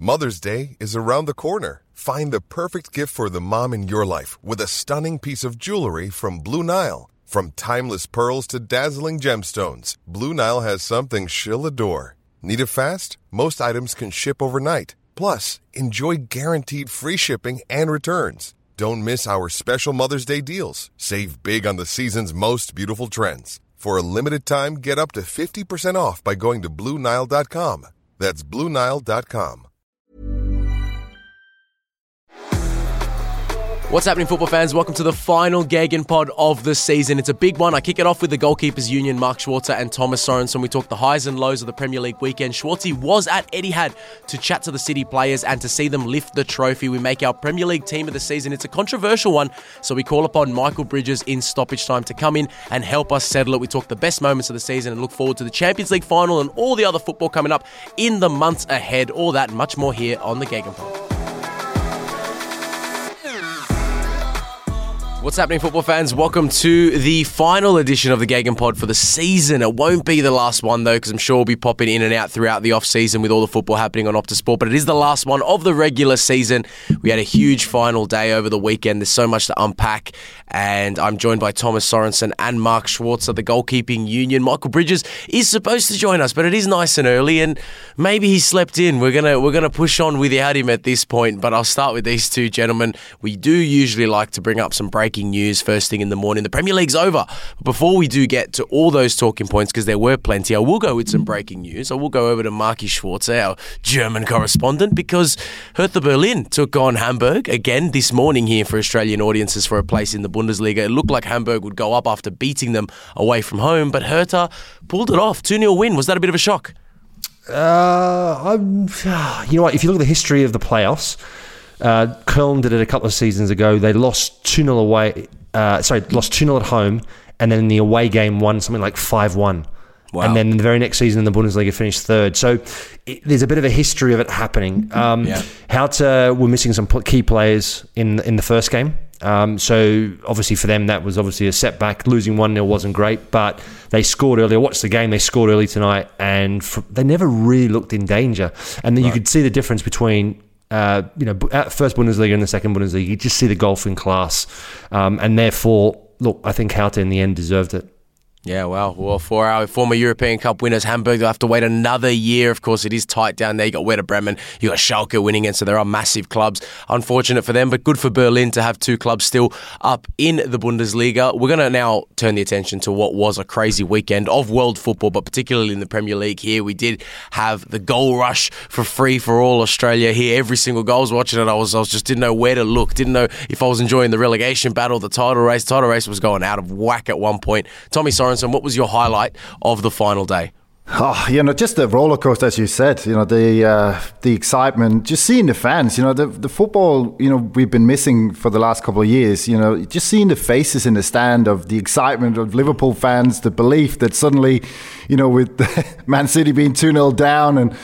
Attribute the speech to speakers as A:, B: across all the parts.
A: Mother's Day is around the corner. Find the perfect gift for the mom in your life with a stunning piece of jewelry from Blue Nile. From timeless pearls to dazzling gemstones, Blue Nile has something she'll adore. Need it fast? Most items can ship overnight. Plus, enjoy guaranteed free shipping and returns. Don't miss our special Mother's Day deals. Save big on the season's most beautiful trends. For a limited time, get up to 50% off by going to BlueNile.com. That's BlueNile.com.
B: What's happening, football fans? Welcome to the final Gagan pod of the season. It's a big one. I kick it off with the Goalkeepers Union, Mark Schwarzer and Thomas Sorensen. We talk the highs and lows of the Premier League weekend. Schwartzy was at Etihad to chat to the City players and to see them lift the trophy. We make our Premier League team of the season. It's a controversial one, so we call upon Michael Bridges in stoppage time to come in and help us settle it. We talk the best moments of the season and look forward to the Champions League final and all the other football coming up in the months ahead. All that and much more here on the Gagan pod. What's happening, football fans? Welcome to the final edition of the Gagan pod for the season. It won't be the last one, though, because I'm sure we'll be popping in and out throughout the off-season with all the football happening on Optus Sport, but it is the last one of the regular season. We had a huge final day over the weekend. There's so much to unpack, and I'm joined by Thomas Sorensen and Mark Schwarzer, the Goalkeeping Union. Michael Bridges is supposed to join us, but it is nice and early, and maybe he slept in. We're gonna push on without him at this point, but I'll start with these two gentlemen. We do usually like to bring up some breaking news first thing in the morning. The Premier League's over. Before we do get to all those talking points, because there were plenty, I will go with some breaking news. I will go over to Marky Schwarzer, our German correspondent, because Hertha Berlin took on Hamburg again this morning here for Australian audiences for a place in the Bundesliga. It looked like Hamburg would go up after beating them away from home, but Hertha pulled it off. 2-0 win. Was that a bit of a shock?
C: You know what? If you look at the history of the playoffs, Köln did it a couple of seasons ago. They lost 2-0 away. Lost 2-0 at home, and then in the away game won something like 5-1. Wow. And then the very next season in the Bundesliga finished third. So there's a bit of a history of it happening. Hertha were missing some key players in the first game. So obviously for them that was obviously a setback. Losing 1-0 wasn't great, but they scored early. I watched the game. They scored early tonight, and they never really looked in danger. And then you could see the difference between at first Bundesliga and the second Bundesliga. You just see the golfing class, and therefore, look, I think Hertha in the end deserved it.
B: Yeah, well, for our former European Cup winners, Hamburg, they'll have to wait another year. Of course, it is tight down there. You got Werder Bremen, you got Schalke winning it, so there are massive clubs. Unfortunate for them, but good for Berlin to have two clubs still up in the Bundesliga. We're going to now turn the attention to what was a crazy weekend of world football, but particularly in the Premier League here. We did have the goal rush for free for all Australia here. Every single goal. I was watching it, I was just didn't know where to look, didn't know if I was enjoying the relegation battle, the title race. The title race was going out of whack at one point. Tommy Sorensen, what was your highlight of the final day?
D: Just the roller coaster, as you said. The excitement, just seeing the fans. The football. We've been missing for the last couple of years. Just seeing the faces in the stand of the excitement of Liverpool fans, the belief that suddenly, with Man City being 2-0 down and.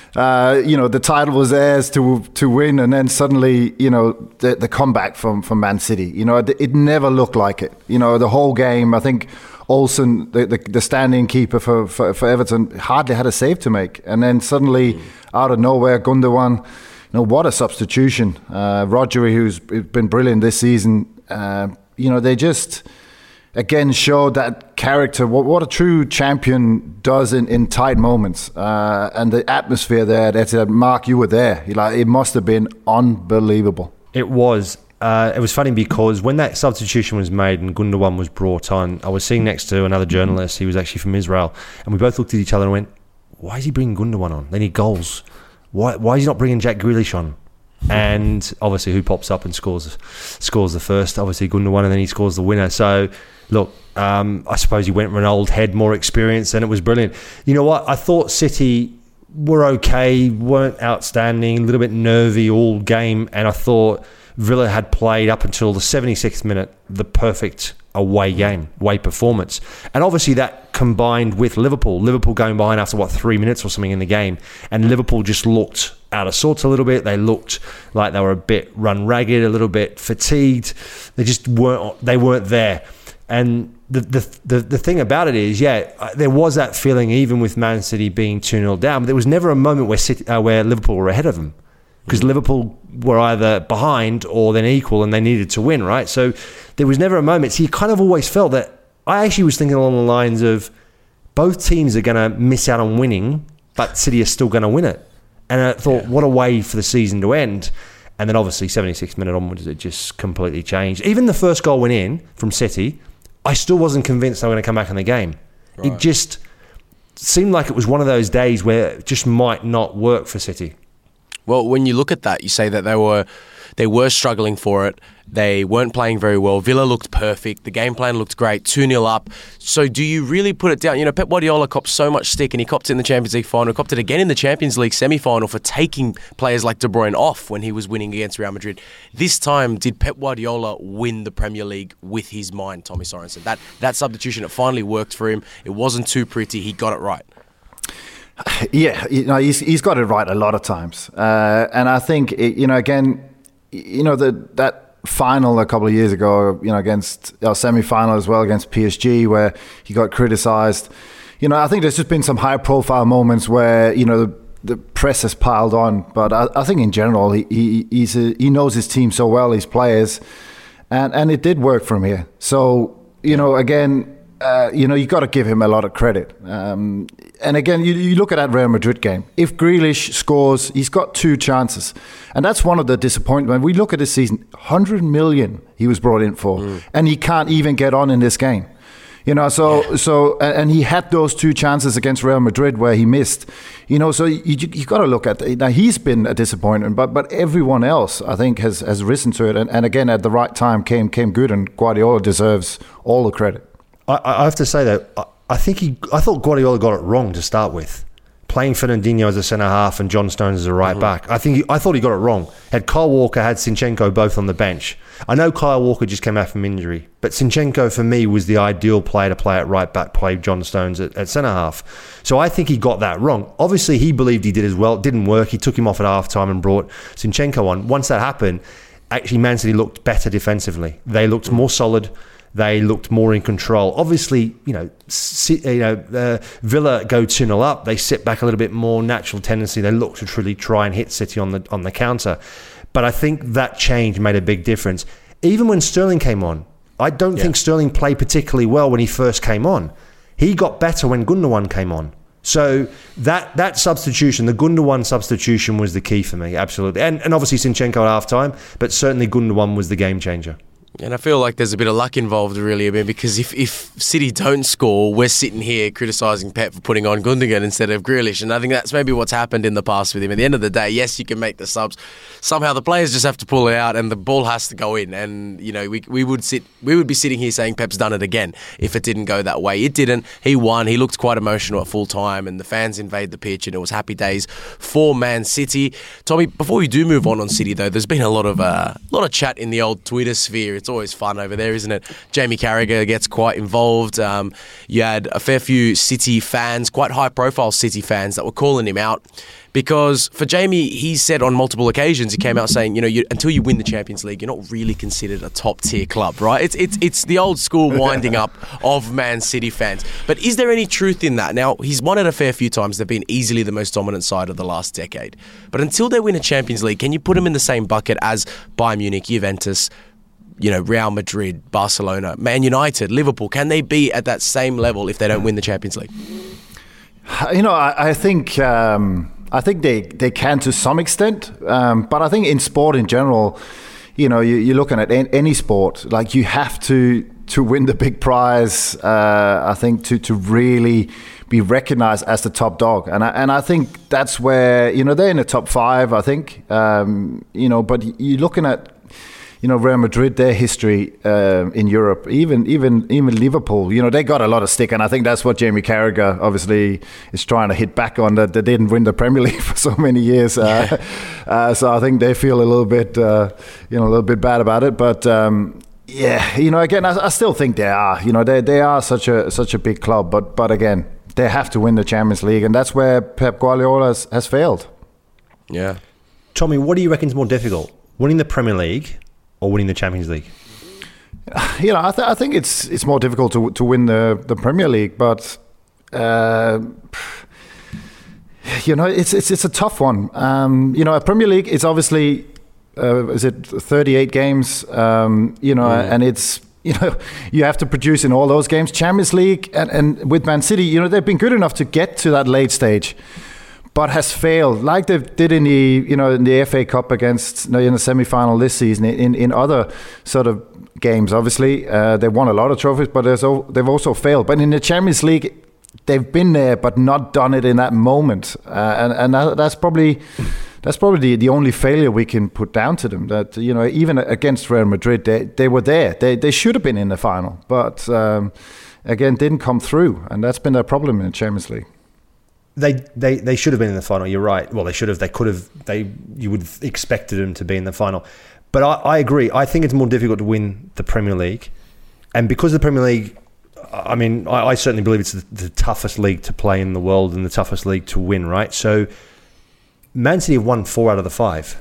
D: The title was theirs to win, and then suddenly, the comeback from Man City. It never looked like it. The whole game, I think Olsen, the standing keeper for Everton, hardly had a save to make, and then suddenly, out of nowhere, Gundogan. What a substitution! Rodri, who's been brilliant this season. They just. Again, showed that character, what a true champion does in tight moments. And the atmosphere there, Mark, you were there. It must have been unbelievable.
C: It was. It was funny because when that substitution was made and Gundogan was brought on, I was sitting next to another journalist. He was actually from Israel. And we both looked at each other and went, why is he bringing Gundogan on? They need goals. Why is he not bringing Jack Grealish on? And obviously who pops up and scores the first? Obviously Gundogan, and then he scores the winner. So... Look, I suppose he went with an old head, more experience, and it was brilliant. You know what? I thought City were okay, weren't outstanding, a little bit nervy all game, and I thought Villa had played up until the 76th minute the perfect away performance. And obviously that combined with Liverpool going behind after 3 minutes or something in the game, and Liverpool just looked out of sorts a little bit. They looked like they were a bit run ragged, a little bit fatigued. They just weren't there. And the thing about it is, there was that feeling even with Man City being 2-0 down, but there was never a moment where Liverpool were ahead of them. because Liverpool were either behind or then equal and they needed to win, right? So there was never a moment. So you kind of always felt that. I actually was thinking along the lines of both teams are going to miss out on winning, but City are still going to win it. And I thought, what a way for the season to end. And then obviously 76 minute onwards, it just completely changed. Even the first goal went in from City, I still wasn't convinced they were going to come back in the game. Right. It just seemed like it was one of those days where it just might not work for City.
B: Well, when you look at that, you say that they were struggling for it. They weren't playing very well. Villa looked perfect. The game plan looked great. 2-0 up. So do you really put it down? You know, Pep Guardiola copped so much stick, and he copped it in the Champions League final, copped it again in the Champions League semi-final for taking players like De Bruyne off when he was winning against Real Madrid. This time, did Pep Guardiola win the Premier League with his mind, Tommy Sorensen? That substitution, it finally worked for him. It wasn't too pretty. He got it right.
D: Yeah, he's got it right a lot of times. And I think, again, that final a couple of years ago, against our semi-final as well against PSG, where he got criticised. I think there's just been some high-profile moments where the press has piled on. But I think in general, he knows his team so well, his players, and it did work for him here. So again. You got to give him a lot of credit. And again, you look at that Real Madrid game. If Grealish scores, he's got 2 chances. And that's one of the disappointments. We look at this season, 100 million he was brought in for. And he can't even get on in this game. And he had those 2 chances against Real Madrid where he missed. So you got to look at now. He's been a disappointment, but everyone else I think has risen to it. And again, at the right time came good, and Guardiola deserves all the credit.
C: I have to say that I thought Guardiola got it wrong to start with, playing Fernandinho as a centre half and John Stones as a right back. I thought he got it wrong. Had Kyle Walker, had Zinchenko both on the bench. I know Kyle Walker just came out from injury, but Zinchenko for me was the ideal player to play at right back, play John Stones at centre half. So I think he got that wrong. Obviously, he believed he did as well. It didn't work. He took him off at half time and brought Zinchenko on. Once that happened, actually Man City looked better defensively. They looked more solid. They looked more in control. Obviously, Villa go 2-0 up. They sit back a little bit more, natural tendency. They look to truly try and hit City on the counter. But I think that change made a big difference. Even when Sterling came on, I don't think Sterling played particularly well when he first came on. He got better when Gundogan came on. So that substitution, the Gundogan substitution, was the key for me, absolutely. And obviously Zinchenko at half-time, but certainly Gundogan was the game changer.
B: And I feel like there's a bit of luck involved, really, because if City don't score, we're sitting here criticising Pep for putting on Gundogan instead of Grealish. And I think that's maybe what's happened in the past with him. At the end of the day, yes, you can make the subs. Somehow the players just have to pull it out and the ball has to go in. And, we would be sitting here saying Pep's done it again if it didn't go that way. It didn't. He won. He looked quite emotional at full time, and the fans invade the pitch, and it was happy days for Man City. Tommy, before we do move on City, though, there's been a lot of chat in the old Twitter sphere. It's always fun over there, isn't it? Jamie Carragher gets quite involved. You had a fair few City fans, quite high-profile City fans, that were calling him out. Because for Jamie, he said on multiple occasions, he came out saying, until you win the Champions League, you're not really considered a top-tier club, right? It's the old school winding up of Man City fans. But is there any truth in that? Now, he's won it a fair few times. They've been easily the most dominant side of the last decade. But until they win a Champions League, can you put them in the same bucket as Bayern Munich, Juventus, Real Madrid, Barcelona, Man United, Liverpool? Can they be at that same level if they don't win the Champions League?
D: I think they can to some extent, but I think in sport in general, you're looking at any sport, like you have to win the big prize. I think to really be recognised as the top dog, and I think that's where they're in the top 5. I think but you're looking at. Real Madrid, their history in Europe, even Liverpool, they got a lot of stick, and I think that's what Jamie Carragher obviously is trying to hit back on, that they didn't win the Premier League for so many years. So I think they feel a little bit bad about it. But again, I still think they are. They are such a big club, but again, they have to win the Champions League, and that's where Pep Guardiola has failed.
B: Yeah,
C: Tommy, what do you reckon is more difficult, winning the Premier League or winning the Champions League?
D: I think it's more difficult to win the Premier League, but it's a tough one. A Premier League, it's obviously, is it 38 games? And it's, you have to produce in all those games. Champions League and with Man City, they've been good enough to get to that late stage, but has failed, like they did in the FA Cup against, in the semi-final this season, in other sort of games. Obviously, they won a lot of trophies, but they've also failed. But in the Champions League, they've been there, but not done it in that moment, and that's probably the only failure we can put down to them. That even against Real Madrid, they were there. They should have been in the final, but again, didn't come through, and that's been their problem in the Champions League.
C: They should have been in the final. You're right. Well, they should have. They could have. You would have expected them to be in the final. But I agree. I think it's more difficult to win the Premier League, and because the Premier League, I mean, I certainly believe it's the toughest league to play in the world and the toughest league to win. Right. So, Man City have won 4 out of the 5.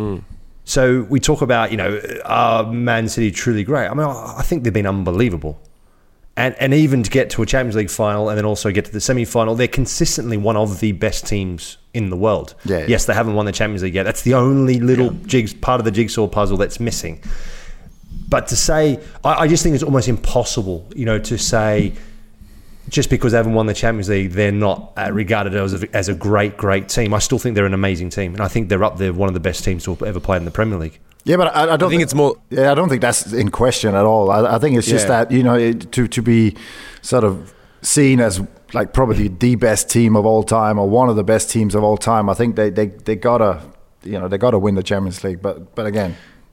C: So we talk about, are Man City truly great? I mean, I think they've been unbelievable. And even to get to a Champions League final and then also get to the semi-final, they're consistently one of the best teams in the world.
D: Yeah.
C: Yes, they haven't won the Champions League yet. That's the only little part of the jigsaw puzzle that's missing. But to say, I just think it's almost impossible, to say just because they haven't won the Champions League, they're not regarded as a great, great team. I still think they're an amazing team. And I think they're up there, one of the best teams to ever play in the Premier League.
D: Yeah, but I don't think it's more. Yeah, I don't think that's in question at all. I think it's just that to be sort of seen as like probably the best team of all time or one of the best teams of all time. I think they gotta win the Champions League. But again,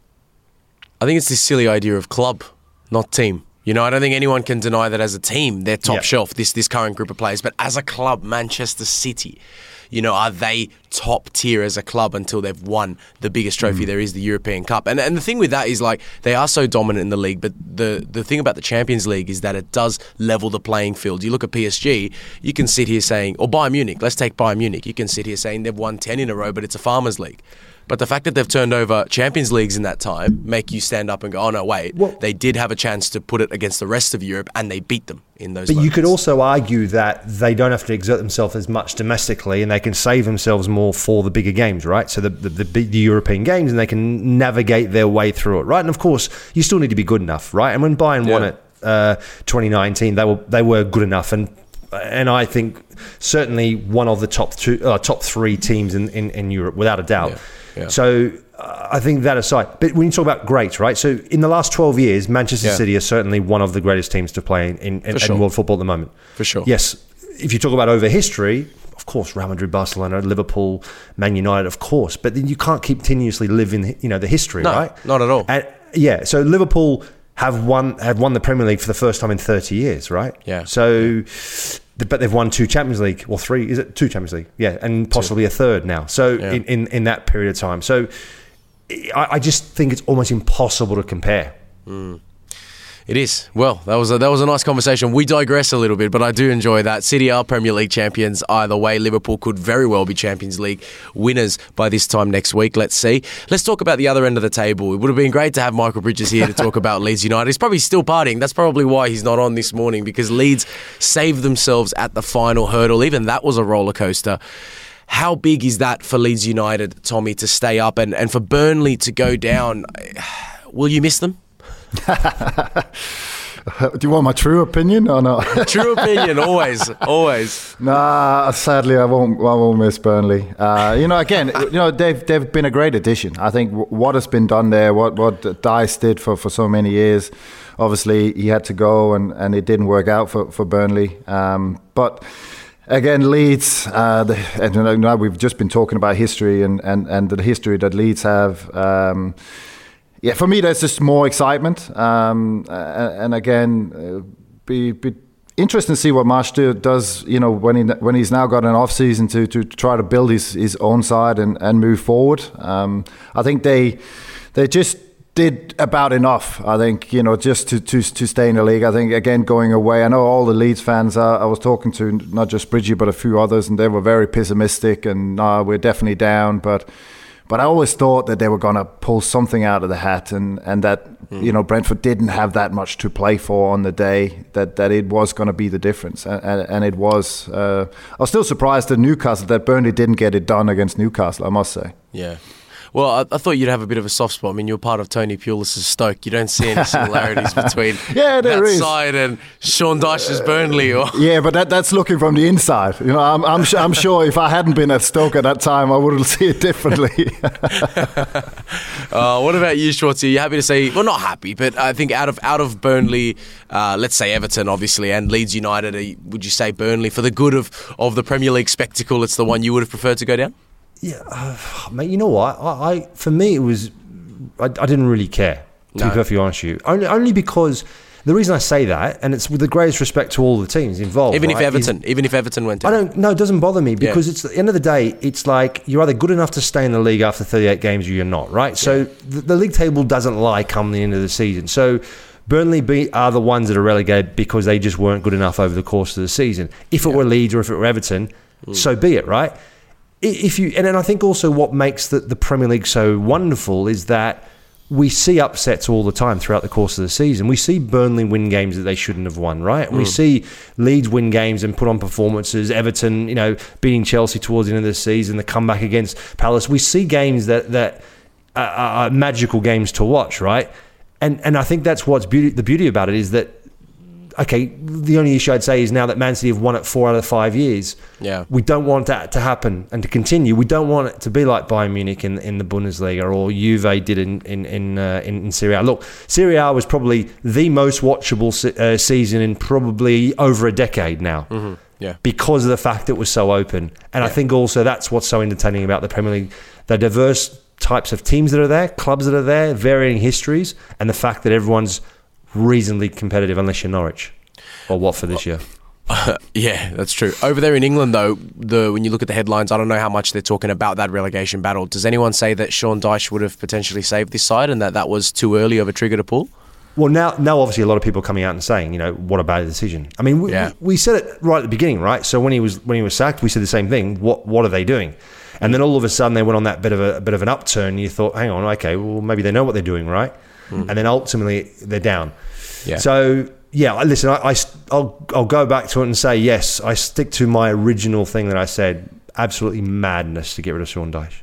B: I think it's this silly idea of club, not team. I don't think anyone can deny that as a team, they're top shelf, this current group of players. But as a club, Manchester City, are they top tier as a club until they've won the biggest trophy there is, the European Cup? And the thing with that is, like, they are so dominant in the league, but the thing about the Champions League is that it does level the playing field. You look at PSG, you can sit here saying, or Bayern Munich, let's take Bayern Munich, you can sit here saying they've won 10 in a row, but it's a farmers league. But the fact that they've turned over Champions Leagues in that time make you stand up and go, oh no, wait, they did have a chance to put it against the rest of Europe and they beat them in those moments.
C: You could also argue that they don't have to exert themselves as much domestically and they can save themselves more for the bigger games, right? So the European games, and they can navigate their way through it, right? And of course, you still need to be good enough, right? And when Bayern won it 2019, they were good enough, and I think certainly one of the top 3 teams in Europe, without a doubt. Yeah. So I think that aside, but when you talk about great, right? So in the last 12 years, Manchester City is certainly one of the greatest teams to play in world football at the moment.
B: For sure.
C: Yes. If you talk about over history, of course, Real Madrid, Barcelona, Liverpool, Man United, of course. But then you can't continuously live in the history, right?
B: Not at all.
C: And, so Liverpool have won the Premier League for the first time in 30 years, right?
B: Yeah.
C: So... But they've won 2 Champions League, or 3, is it 2 Champions League? Yeah, and possibly 2. A third now. So in that period of time. So I just think it's almost impossible to compare.
B: It is. Well, that was a nice conversation. We digress a little bit, but I do enjoy that. City are Premier League champions either way. Liverpool could very well be Champions League winners by this time next week. Let's see. Let's talk about the other end of the table. It would have been great to have Michael Bridges here to talk about Leeds United. He's probably still partying. That's probably why he's not on this morning, because Leeds saved themselves at the final hurdle. Even that was a roller coaster. How big is that for Leeds United, Tommy, to stay up and for Burnley to go down? Will you miss them?
D: Do you want my true opinion or not?
B: True opinion, always.
D: Nah, sadly, I won't miss Burnley. Again, they've been a great addition. I think what has been done there, what Dice did for so many years. Obviously, he had to go, and it didn't work out for Burnley. But again, Leeds, and we've just been talking about history and the history that Leeds have. For me, there's just more excitement, and again, be interesting to see what Marsch does. When he's now got an off season to try to build his own side and move forward. I think they just did about enough. I think just to stay in the league. I think again going away. I know all the Leeds fans. I was talking to not just Bridgie but a few others, and they were very pessimistic and we're definitely down, but. But I always thought that they were going to pull something out of the hat, and that Brentford didn't have that much to play for on the day. That it was going to be the difference, and it was. I was still surprised at Newcastle that Burnley didn't get it done against Newcastle, I must say.
B: Yeah. Well, I thought you'd have a bit of a soft spot. I mean, you're part of Tony Pulis' Stoke. You don't see any similarities between that side and Sean Dyche's Burnley.
D: Yeah, but that's looking from the inside. I'm sure if I hadn't been at Stoke at that time, I would see it differently.
B: What about you, Schwartzy? Are you happy to say, well, not happy, but I think out of Burnley, let's say Everton, obviously, and Leeds United, would you say Burnley, for the good of the Premier League spectacle, it's the one you would have preferred to go down?
C: Yeah, mate, you know what? For me, it was... I didn't really care, to be perfectly honest with you. Only because... The reason I say that, and it's with the greatest respect to all the teams involved... Even if
B: Everton went down.
C: It doesn't bother me, because it's at the end of the day, it's like you're either good enough to stay in the league after 38 games or you're not, right? Yeah. So the league table doesn't lie come the end of the season. So Burnley are the ones that are relegated because they just weren't good enough over the course of the season. If it were Leeds or if it were Everton, so be it, right? And then I think also what makes the Premier League so wonderful is that we see upsets all the time throughout the course of the season. We see Burnley win games that they shouldn't have won, right? We see Leeds win games and put on performances. Everton, beating Chelsea towards the end of the season, the comeback against Palace. We see games that are magical games to watch, right? And I think that's what's the beauty about it is that, okay, the only issue I'd say is now that Man City have won it 4 out of 5 years, we don't want that to happen and to continue. We don't want it to be like Bayern Munich in the Bundesliga or Juve did in Serie A. Look, Serie A was probably the most watchable season in probably over a decade now. Mm-hmm. Yeah. Because of the fact it was so open. And I think also that's what's so entertaining about the Premier League. The diverse types of teams that are there, clubs that are there, varying histories, and the fact that everyone's reasonably competitive unless you're Norwich or Watford this year.
B: Yeah, that's true. Over there in England, though, when you look at the headlines, I don't know how much they're talking about that relegation battle. Does anyone say that Sean Dyche would have potentially saved this side and that was too early of a trigger to pull?
C: Well, now obviously a lot of people are coming out and saying, what a bad decision. I mean, we said it right at the beginning, right? So when he was sacked, we said the same thing. What are they doing? And then all of a sudden they went on that bit of an upturn. You thought, hang on, okay, well maybe they know what they're doing, right? And then ultimately they're down. Yeah. So listen, I'll go back to it and say yes. I stick to my original thing that I said. Absolutely madness to get rid of Sean Dyche.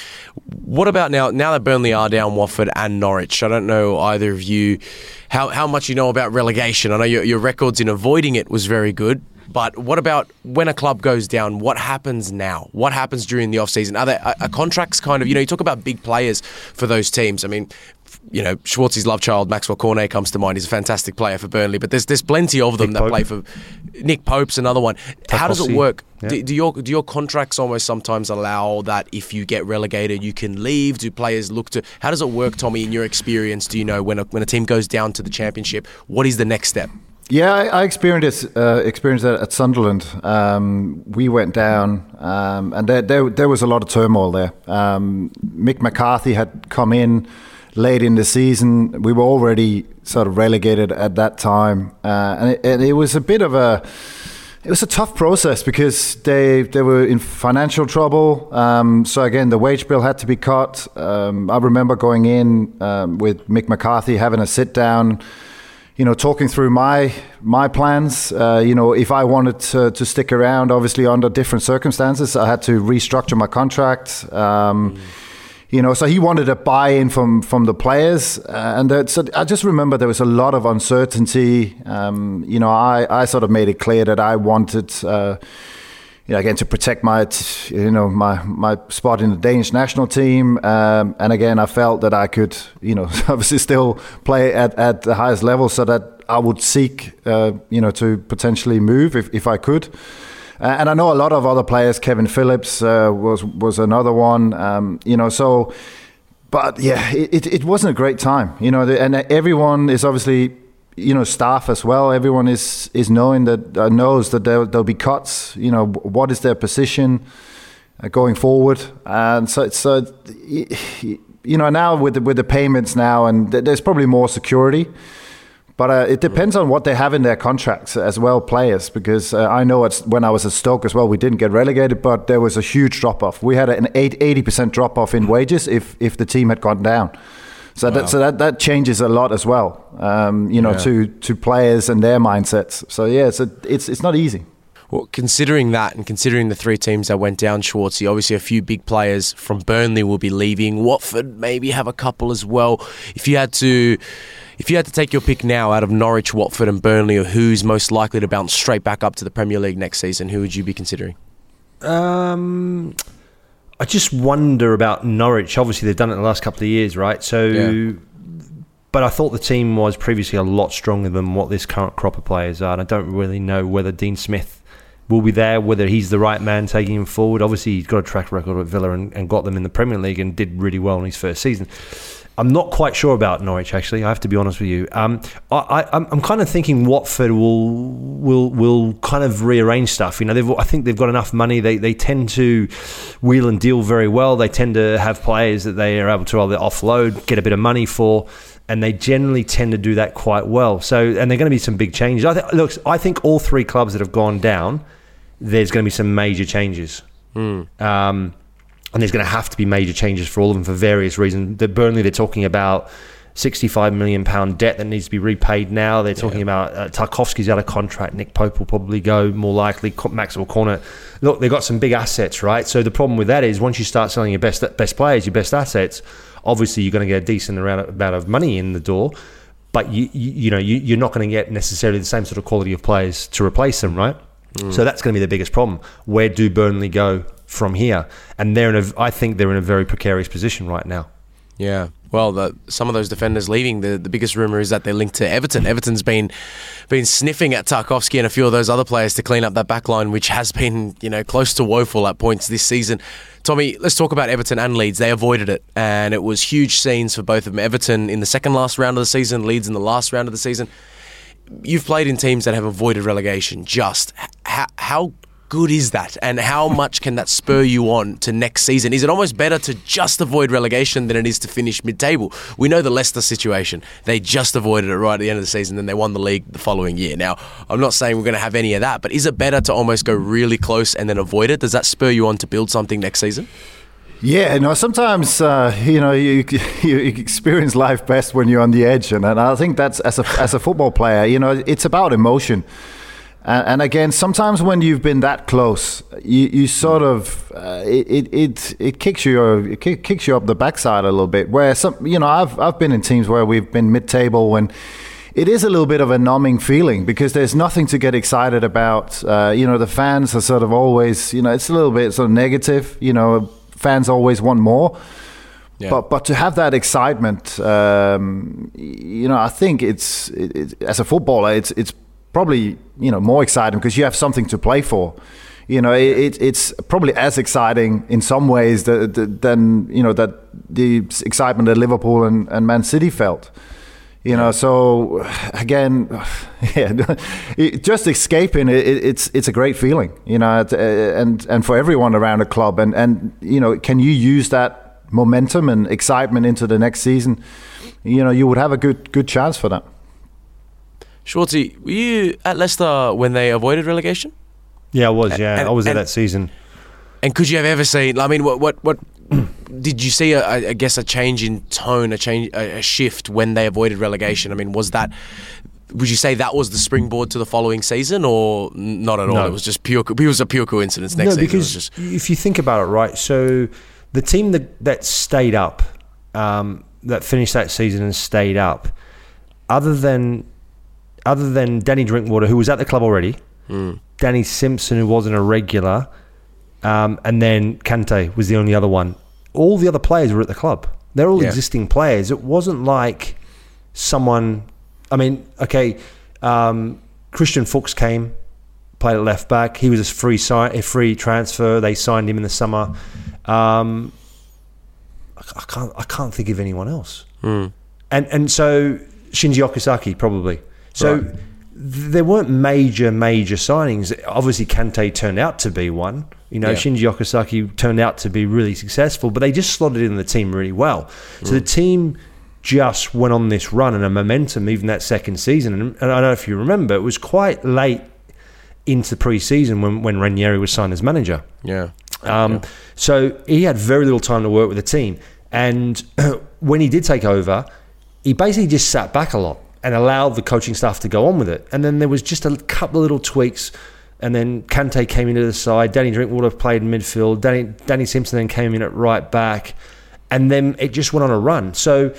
B: What about now that Burnley are down Watford and Norwich? I don't know either of you how much you know about relegation. I know your records in avoiding it was very good. But what about when a club goes down? What happens now? What happens during the off-season? Are contracts kind of, you talk about big players for those teams. I mean, Schwartz's love child, Maxwell Cornet, comes to mind. He's a fantastic player for Burnley, but there's plenty of them that play for. Nick Pope's another one. How does it work? Yeah. Do your contracts almost sometimes allow that if you get relegated, you can leave? Do players look to? How does it work, Tommy? In your experience, do you know when a team goes down to the Championship, what is the next step?
D: Yeah, I experienced that at Sunderland. We went down, and there was a lot of turmoil there. Mick McCarthy had come in late in the season. We were already sort of relegated at that time, and it was a bit of a tough process because they were in financial trouble. So again, the wage bill had to be cut. I remember going in with Mick McCarthy, having a sit down, talking through my plans. If I wanted to stick around, obviously under different circumstances, I had to restructure my contract. So he wanted a buy-in from the players, so I just remember there was a lot of uncertainty. I sort of made it clear that I wanted, again, to protect my spot in the Danish national team, and again, I felt that I could, obviously still play at the highest level, so that I would seek, to potentially move if I could. And I know a lot of other players. Kevin Phillips was another one. But yeah, it wasn't a great time. And everyone is obviously, staff as well. Everyone is knowing that knows that there'll be cuts. What is their position going forward? And so it's now with the payments now, and there's probably more security. But it depends on what they have in their contracts as well, players, because I know when I was at Stoke as well, we didn't get relegated, but there was a huge drop-off. We had an 80% drop-off in wages if the team had gone down. So that changes a lot as well, to players and their mindsets. So yeah, it's not easy.
B: Well, considering that and considering the 3 teams that went down, Schwartzy, obviously a few big players from Burnley will be leaving. Watford maybe have a couple as well. If you had to take your pick now out of Norwich, Watford and Burnley, of who's most likely to bounce straight back up to the Premier League next season, who would you be considering?
C: I just wonder about Norwich. Obviously, they've done it in the last couple of years, right? But I thought the team was previously a lot stronger than what this current crop of players are. And I don't really know whether Dean Smith will be there, whether he's the right man taking him forward. Obviously, he's got a track record at Villa and got them in the Premier League and did really well in his first season. I'm not quite sure about Norwich, actually. I have to be honest with you. I'm kind of thinking Watford will kind of rearrange stuff. I think they've got enough money. They tend to wheel and deal very well. They tend to have players that they are able to either offload, get a bit of money for, and they generally tend to do that quite well. So, and they're going to be some big changes. I think all 3 clubs that have gone down, there's going to be some major changes. And there's going to have to be major changes for all of them for various reasons. Burnley, they're talking about £65 million debt that needs to be repaid now. They're talking about Tarkowski's out of contract. Nick Pope will probably go, more likely. Maxwell Cornet. Look, they've got some big assets, right? So the problem with that is once you start selling your best players, your best assets, obviously you're going to get a decent amount of money in the door, but you're not going to get necessarily the same sort of quality of players to replace them, right? So that's going to be the biggest problem. Where do Burnley go from here? And I think they're in a very precarious position right now.
B: Yeah. Well, some of those defenders leaving, the biggest rumour is that they're linked to Everton. Everton's been sniffing at Tarkowski and a few of those other players to clean up that back line, which has been close to woeful at points this season. Tommy, let's talk about Everton and Leeds. They avoided it, and it was huge scenes for both of them. Everton in the second last round of the season, Leeds in the last round of the season. You've played in teams that have avoided relegation. Just how good is that, and how much can that spur you on to next season? Is it almost better to just avoid relegation than it is to finish mid-table? We know the Leicester situation. They just avoided it right at the end of the season, then they won the league the following year. Now, I'm not saying we're going to have any of that, but is it better to almost go really close and then avoid it? Does that spur you on to build something next season?
D: Yeah, sometimes you experience life best when you're on the edge, and I think that's as a football player, it's about emotion. And again, sometimes when you've been that close, you sort of it kicks you up the backside a little bit. Where I've been in teams where we've been mid-table when it is a little bit of a numbing feeling because there's nothing to get excited about. The fans are sort of always it's a little bit sort of negative. Fans always want more. Yeah. But to have that excitement, I think it's as a footballer, it's probably more exciting because you have something to play for. It's probably as exciting in some ways than that the excitement that Liverpool and Man City felt. So again, just escaping it's a great feeling. And for everyone around the club, and can you use that momentum and excitement into the next season? You would have a good chance for that.
B: Schwartzy, were you at Leicester when they avoided relegation?
C: Yeah, I was. Yeah, I was there that season.
B: And could you have ever seen? I mean, what did you see? I guess a change in tone, a shift when they avoided relegation. I mean, would you say that was the springboard to the following season, or not at all? No. It was just pure. It was a pure coincidence. Next season,
C: because if you think about it, right? So the team that stayed up, that finished that season and stayed up, other than Danny Drinkwater, who was at the club already, Danny Simpson, who wasn't a regular, and then Kante was the only other one. All the other players were at the club. They're all existing players. It wasn't like someone... I mean, okay, Christian Fuchs came, played at left back. He was a free transfer. They signed him in the summer. I can't think of anyone else. And so Shinji Okazaki probably. So there weren't major signings. Obviously, Kante turned out to be one. Shinji Okazaki turned out to be really successful, but they just slotted in the team really well. So the team just went on this run and a momentum even that second season. And I don't know if you remember, it was quite late into pre-season when Ranieri was signed as manager.
B: Yeah.
C: So he had very little time to work with the team. And when he did take over, he basically just sat back a lot and allowed the coaching staff to go on with it. And then there was just a couple of little tweaks. And then Kante came into the side. Danny Drinkwater played in midfield. Danny Simpson then came in at right back. And then it just went on a run. So,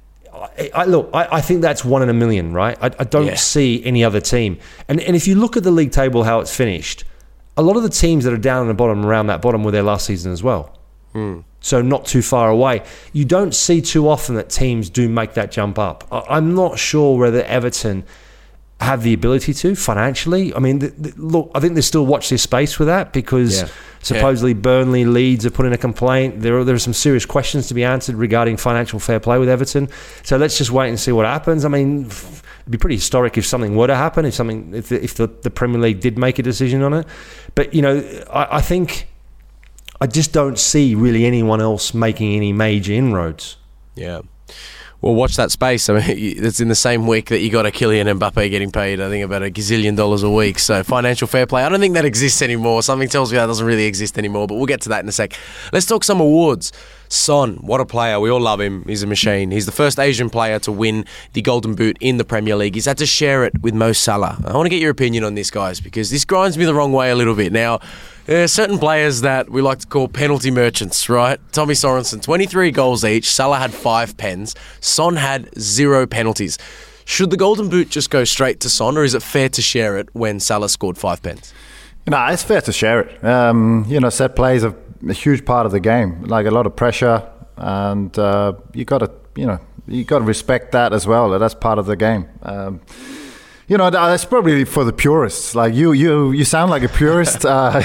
C: I think that's 1 in a million, right? I don't see any other team. And if you look at the league table, how it's finished, a lot of the teams that are down in the bottom, around that bottom, were there last season as well. So not too far away. You don't see too often that teams do make that jump up. I'm not sure whether Everton have the ability to financially. I mean, look, I think they still watch this space with that because supposedly Burnley, Leeds have put in a complaint. There are some serious questions to be answered regarding financial fair play with Everton. So let's just wait and see what happens. I mean, it'd be pretty historic if something were to happen, if the Premier League did make a decision on it. But, I think I just don't see really anyone else making any major inroads.
B: Yeah. Well, watch that space. I mean, it's in the same week that you got a Kylian Mbappe getting paid, I think, about $1 gazillion a week. So financial fair play, I don't think that exists anymore. Something tells me that doesn't really exist anymore, but we'll get to that in a sec. Let's talk some awards. Son, what a player. We all love him. He's a machine. He's the first Asian player to win the Golden Boot in the Premier League. He's had to share it with Mo Salah. I want to get your opinion on this, guys, because this grinds me the wrong way a little bit. Now, there are certain players that we like to call penalty merchants, right? Tommy Sorensen, 23 goals each. Salah had 5 pens. Son had 0 penalties. Should the Golden Boot just go straight to Son, or is it fair to share it when Salah scored 5 pens?
D: No, it's fair to share it. Set plays are a huge part of the game, like a lot of pressure, and you got to respect that as well. That's part of the game. That's probably for the purists. Like you sound like a purist, and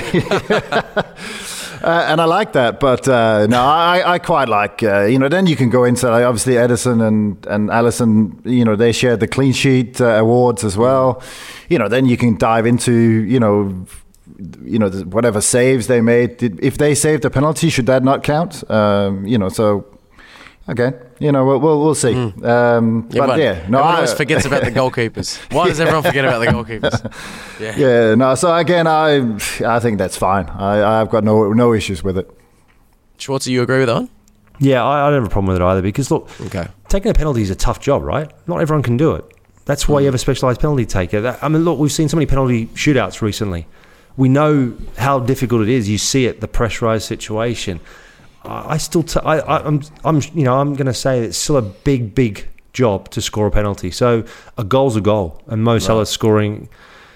D: I like that. But no, I quite like. Then you can go into obviously Edison and Alisson. They shared the clean sheet awards as well. Then you can dive into whatever saves they made. If they saved a penalty, should that not count? So. Okay, we'll see.
B: Everyone always forgets about the goalkeepers. Why does everyone forget about the goalkeepers?
D: So again, I think that's fine. I've got no issues with it.
B: Schwarzer, you agree with that one?
C: Yeah, I don't have a problem with it either because look, taking a penalty is a tough job, right? Not everyone can do it. That's why you have a specialised penalty taker. Look, we've seen so many penalty shootouts recently. We know how difficult it is. You see it, the pressurised situation. I'm going to say it's still a big job to score a penalty. So a goal's a goal, and Mo Salah scoring,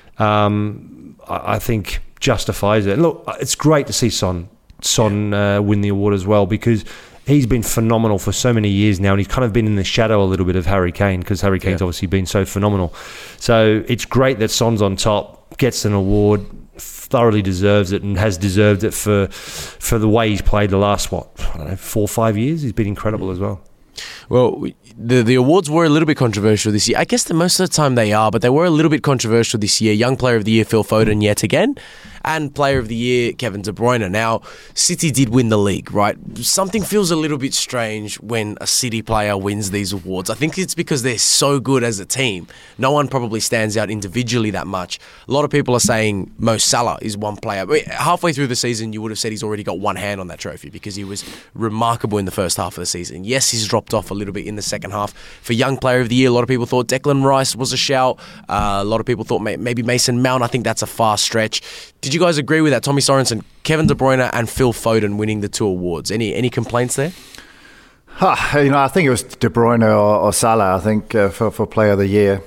C: I think, justifies it. And look, it's great to see Son win the award as well because he's been phenomenal for so many years now, and he's kind of been in the shadow a little bit of Harry Kane because Harry Kane's obviously been so phenomenal. So it's great that Son's on top, gets an award. Thoroughly deserves it and has deserved it for the way he's played the last 4 or 5 years. He's been incredible as well.
B: Well, the awards were a little bit controversial this year. I guess that most of the time they are, but they were a little bit controversial this year. Young Player of the Year, Phil Foden, yet again, and Player of the Year, Kevin De Bruyne. Now, City did win the league, right? Something feels a little bit strange when a City player wins these awards. I think it's because they're so good as a team. No one probably stands out individually that much. A lot of people are saying Mo Salah is one player. Halfway through the season, you would have said he's already got one hand on that trophy because he was remarkable in the first half of the season. Yes, he's dropped off a little bit in the second half. For Young Player of the Year, a lot of people thought Declan Rice was a shout. A lot of people thought maybe Mason Mount. I think that's a far stretch. Did you guys agree with that? Tommy Sorensen, Kevin De Bruyne and Phil Foden winning the 2 awards. Any complaints there?
D: I think it was De Bruyne or Salah, I think, for Player of the Year.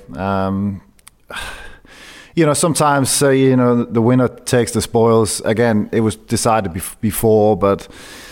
D: Sometimes, the winner takes the spoils. Again, it was decided before, but...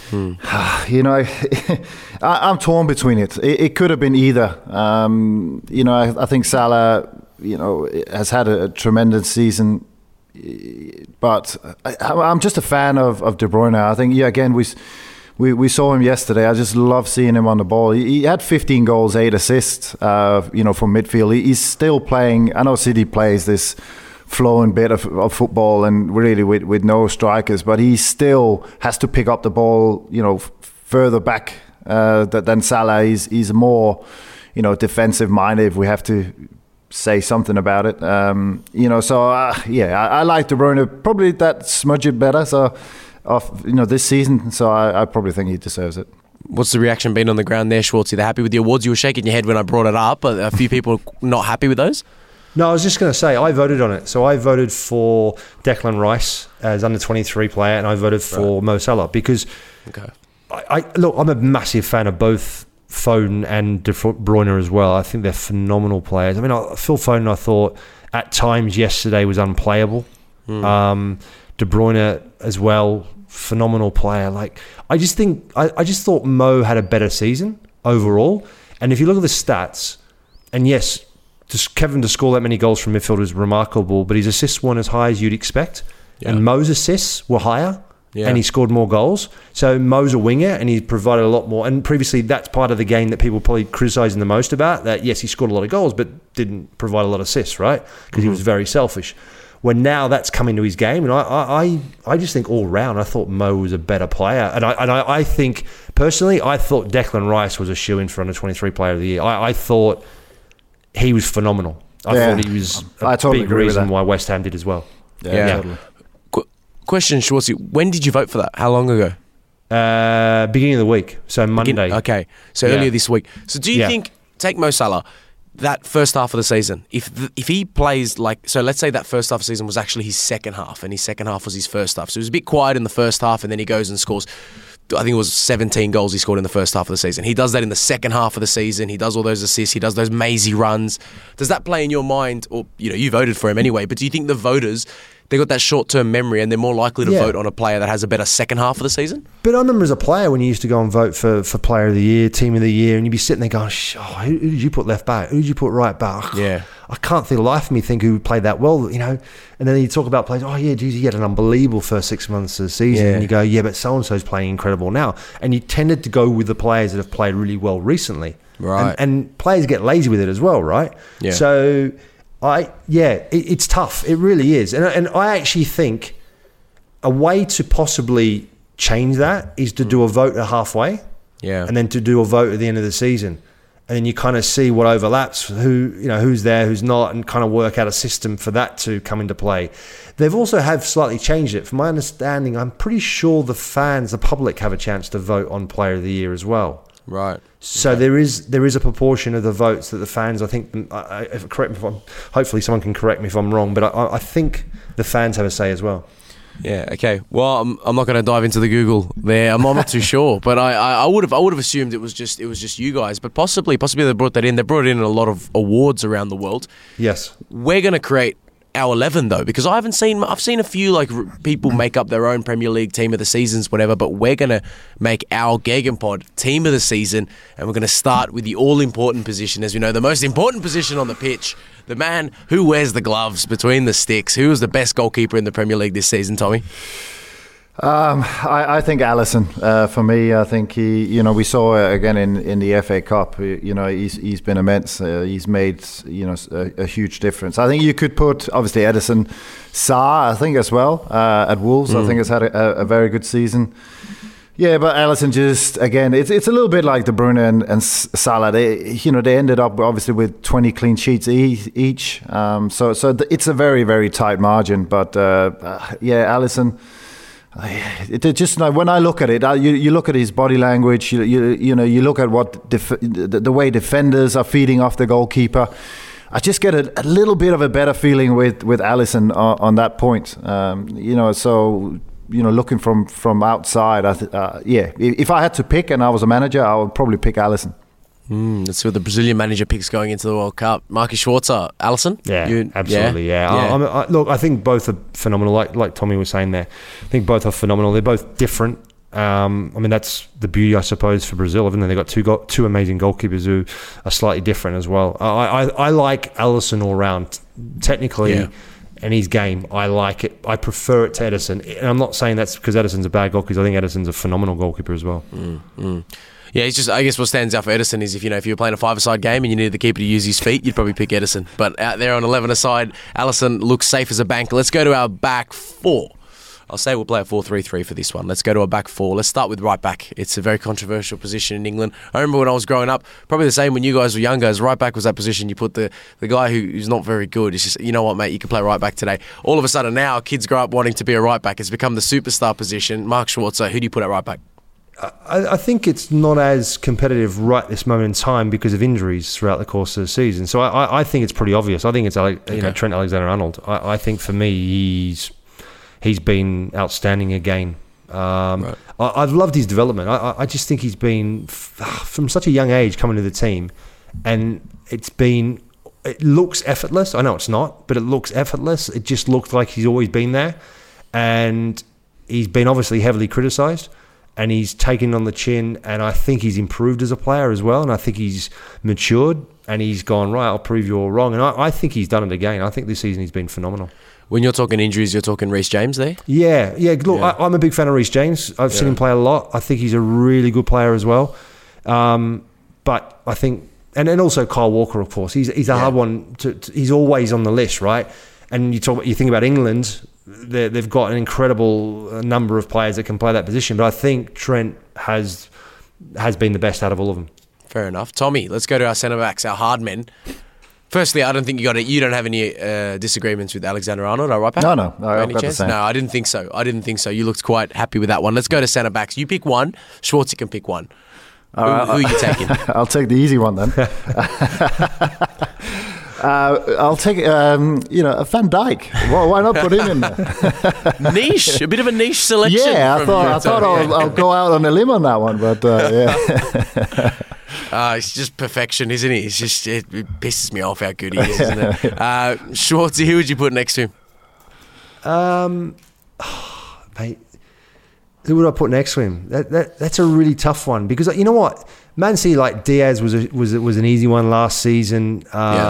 D: I'm torn between it. It could have been either. I think Salah, has had a tremendous season, but I'm just a fan of De Bruyne. I think, again, we saw him yesterday. I just love seeing him on the ball. He had 15 goals, 8 assists, from midfield. He's still playing. I know City plays this flowing bit of football and really with no strikers, but he still has to pick up the ball, further back than Salah. He's more, defensive minded. If we have to say something about it, So I like De Bruyne probably that smudge better. So, this season. So I probably think he deserves it.
B: What's the reaction been on the ground there, Schwartz? Are they happy with the awards? You were shaking your head when I brought it up. But a few people not happy with those?
C: No, I was just going to say, I voted on it. So I voted for Declan Rice as under-23 player, and I voted for Mo Salah because I'm a massive fan of both Foden and De Bruyne as well. I think they're phenomenal players. I mean, Phil Foden, I thought, at times yesterday was unplayable. De Bruyne as well, phenomenal player. I just thought Mo had a better season overall. And if you look at the stats, and yes, Kevin to score that many goals from midfield is remarkable, but his assists weren't as high as you'd expect. Yeah. And Mo's assists were higher, and he scored more goals. So Mo's a winger, and he provided a lot more. And previously, that's part of the game that people probably criticising the most about, that yes, he scored a lot of goals, but didn't provide a lot of assists, right? Because he was very selfish. When now that's come into his game, and I just think all round, I thought Mo was a better player. And I think, personally, I thought Declan Rice was a shoo-in for under-23 player of the year. I thought he was phenomenal. I thought he was a big reason why West Ham did as well.
B: Yeah. Totally. Question, Schwartzy, when did you vote for that? How long ago?
C: Beginning of the week, so Monday.
B: Okay, so earlier this week. So do you think, take Mo Salah, that first half of the season, if he plays so let's say that first half of the season was actually his second half, and his second half was his first half. So it was a bit quiet in the first half, and then he goes and scores, I think it was 17 goals he scored in the first half of the season. He does that in the second half of the season. He does all those assists. He does those mazy runs. Does that play in your mind? Or, you voted for him anyway, but do you think the voters, they got that short-term memory and they're more likely to vote on a player that has a better second half of the season?
C: But I remember as a player when you used to go and vote for player of the year, team of the year, and you'd be sitting there going, who did you put left back? Who did you put right back?
B: Yeah.
C: I can't for the life of me think who played that well, And then you talk about players, he had an unbelievable first 6 months of the season. And you go, but so-and-so's playing incredible now. And you tended to go with the players that have played really well recently.
B: Right.
C: And players get lazy with it as well, right?
B: Yeah.
C: So, it's tough. It really is. And I actually think a way to possibly change that is to do a vote at halfway.
B: Yeah.
C: And then to do a vote at the end of the season. And then you kind of see what overlaps, who's there, who's not, and kind of work out a system for that to come into play. They've also slightly changed it. From my understanding, I'm pretty sure the public have a chance to vote on Player of the Year as well.
B: Right.
C: So there is a proportion of the votes that the fans, I think, hopefully someone can correct me if I'm wrong, but I think the fans have a say as well.
B: Yeah. Okay. Well, I'm not going to dive into the Google there. I'm not too sure, but I would have assumed it was just you guys. But possibly they brought that in. They brought in a lot of awards around the world.
C: Yes.
B: We're going to create our 11 though, because I've seen a few people make up their own Premier League team of the seasons, whatever. But we're going to make our Gegenpod team of the season, and we're going to start with the all-important position, as we know, the most important position on the pitch. The man who wears the gloves between the sticks. Who was the best goalkeeper in the Premier League this season, Tommy?
D: I think Alisson. For me, I think he. We saw again in the FA Cup. He's been immense. He's made a huge difference. I think you could put obviously Edison, Sarr, I think as well at Wolves. I think has had a very good season. Yeah, but Alisson just, again, it's a little bit like De Bruyne and Salah. They ended up obviously with 20 clean sheets each. So it's a very, very tight margin. But Alisson, it just when I look at it, you look at his body language. You look at what the way defenders are feeding off the goalkeeper. I just get a little bit of a better feeling with Alisson on that point. Looking from outside, if I had to pick and I was a manager, I would probably pick Alisson.
B: Let's see what the Brazilian manager picks going into the World Cup. Marcus Schwarzer, Alisson?
C: Yeah, absolutely, yeah. Look, I think both are phenomenal, like Tommy was saying there. I think both are phenomenal. They're both different. That's the beauty, I suppose, for Brazil, haven't they? They've got two amazing goalkeepers who are slightly different as well. I like Alisson all round. Technically... And his game, I like it. I prefer it to Edison. And I'm not saying that's because Edison's a bad goalkeeper. I think Edison's a phenomenal goalkeeper as well.
B: Yeah, it's just, I guess what stands out for Edison is if you were playing a five-a-side game and you needed the keeper to use his feet, you'd probably pick Edison. But out there on 11-a-side, Alisson looks safe as a bank. Let's go to our back four. I'll say we'll play a 4-3-3 for this one. Let's go to a back four. Let's start with right back. It's a very controversial position in England. I remember when I was growing up, probably the same when you guys were younger, as right back was that position. You put the guy who's not very good. It's just, you know what, mate, you can play right back today. All of a sudden now, kids grow up wanting to be a right back. It's become the superstar position. Mark Schwarzer, who do you put at right back?
C: I think it's not as competitive right this moment in time because of injuries throughout the course of the season. So I think it's pretty obvious. I think it's Trent Alexander-Arnold. I think for me he's been outstanding again. Right. I've loved his development. I just think he's been from such a young age coming to the team, and it looks effortless. I know it's not, but it looks effortless. It just looks like he's always been there, and he's been obviously heavily criticised. And he's taken on the chin, and I think he's improved as a player as well. And I think he's matured, and he's gone, right, I'll prove you all wrong. And I think he's done it again. I think this season he's been phenomenal. When
B: you're talking injuries, you're talking Reece James there?
C: Yeah. Look, I'm a big fan of Reece James. I've seen him play a lot. I think he's a really good player as well. But I think, and also Kyle Walker, of course. He's a hard one. He's always on the list, right? And you think about England. They've got an incredible number of players that can play that position, but I think Trent has been the best out of all of them.
B: Fair enough. Tommy, let's go to our centre-backs, our hard men. Firstly, I don't think you got it. You don't have any disagreements with Alexander-Arnold, our right back?
D: No, I've got the same.
B: No, I didn't think so. You looked quite happy with that one. Let's go to centre-backs. You pick one. Schwartz, you can pick one. Who are you taking?
D: I'll take the easy one then. I'll take a Van Dijk. Well, why not put him in there?
B: Niche, a bit of a niche selection.
D: Yeah, I thought I'll go out on a limb on that one, but
B: it's just perfection, isn't it? It pisses me off how good he is, isn't it? Schwartzy, who would you put next to him?
C: Mate, who would I put next to him? That's a really tough one because you know what. Man City, like Diaz was an easy one last season.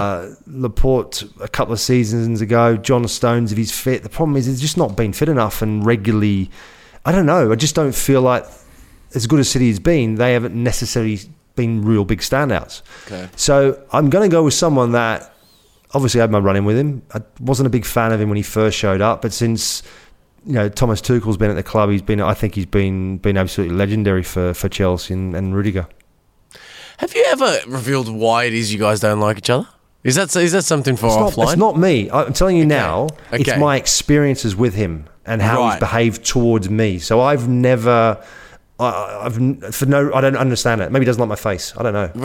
C: Laporte a couple of seasons ago. John Stones, if he's fit. The problem is he's just not been fit enough and regularly. I don't know. I just don't feel like as good as City has been, they haven't necessarily been real big standouts.
B: Okay.
C: So I'm going to go with someone that obviously I had my run in with him. I wasn't a big fan of him when he first showed up, but since Thomas Tuchel's been at the club, I think he's been absolutely legendary for Chelsea and Rudiger.
B: Have you ever revealed why it is you guys don't like each other? Is that something for offline?
C: It's not me. I'm telling you now. Okay. It's my experiences with him and how he's behaved towards me. So I've never. I don't understand it. Maybe he doesn't like my face. I don't know.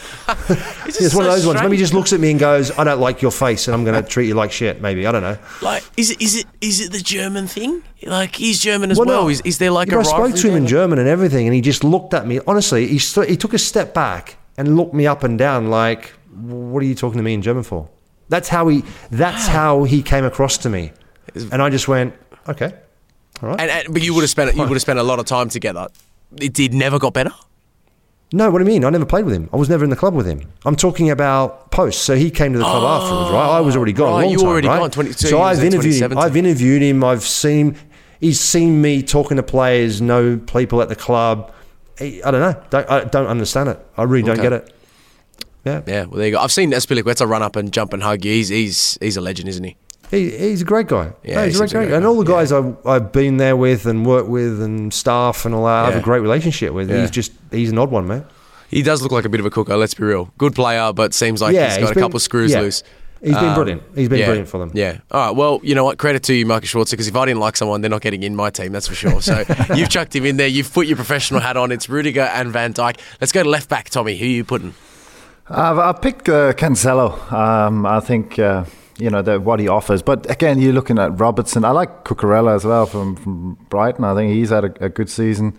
C: It's one of those ones. Maybe he just looks at me and goes, "I don't like your face, and I'm going to treat you like shit." Maybe I don't know.
B: Like, is it the German thing? Like, he's German as well. No. Is there like a rivalry?
C: I spoke to him in German and everything, and he just looked at me. Honestly, he took a step back and looked me up and down. Like, what are you talking to me in German for? That's how he came across to me, and I just went, okay, all right.
B: But you would have spent a lot of time together. It never got better.
C: No, what do you mean? I never played with him. I was never in the club with him. I'm talking about post. So he came to the club afterwards, right? I was already gone a long time,
B: you were already gone, 22.
C: So I've interviewed him. I've seen him. He's seen me talking to players, know people at the club. I don't know. I don't understand it. I really don't get it. Yeah.
B: Yeah, well, there you go. I've seen Azpilicueta run up and jump and hug you. He's a legend, isn't he?
C: He's a great guy.
B: Yeah,
C: he's a great guy. And all the guys I've been there with and worked with and staff and all that, I have a great relationship with. Yeah. He's an odd one, man.
B: He does look like a bit of a cooker, let's be real. Good player, but seems like he's got a couple of screws loose.
C: He's been brilliant. He's been brilliant for them.
B: Yeah. All right. Well, you know what? Credit to you, Marcus Schwarzer, because if I didn't like someone, they're not getting in my team, that's for sure. So you've chucked him in there. You've put your professional hat on. It's Rudiger and Van Dijk. Let's go to left back, Tommy. Who are you putting?
D: I've picked Cancelo. I think... what he offers. But again, you're looking at Robertson. I like Cucurella as well from Brighton. I think he's had a good season.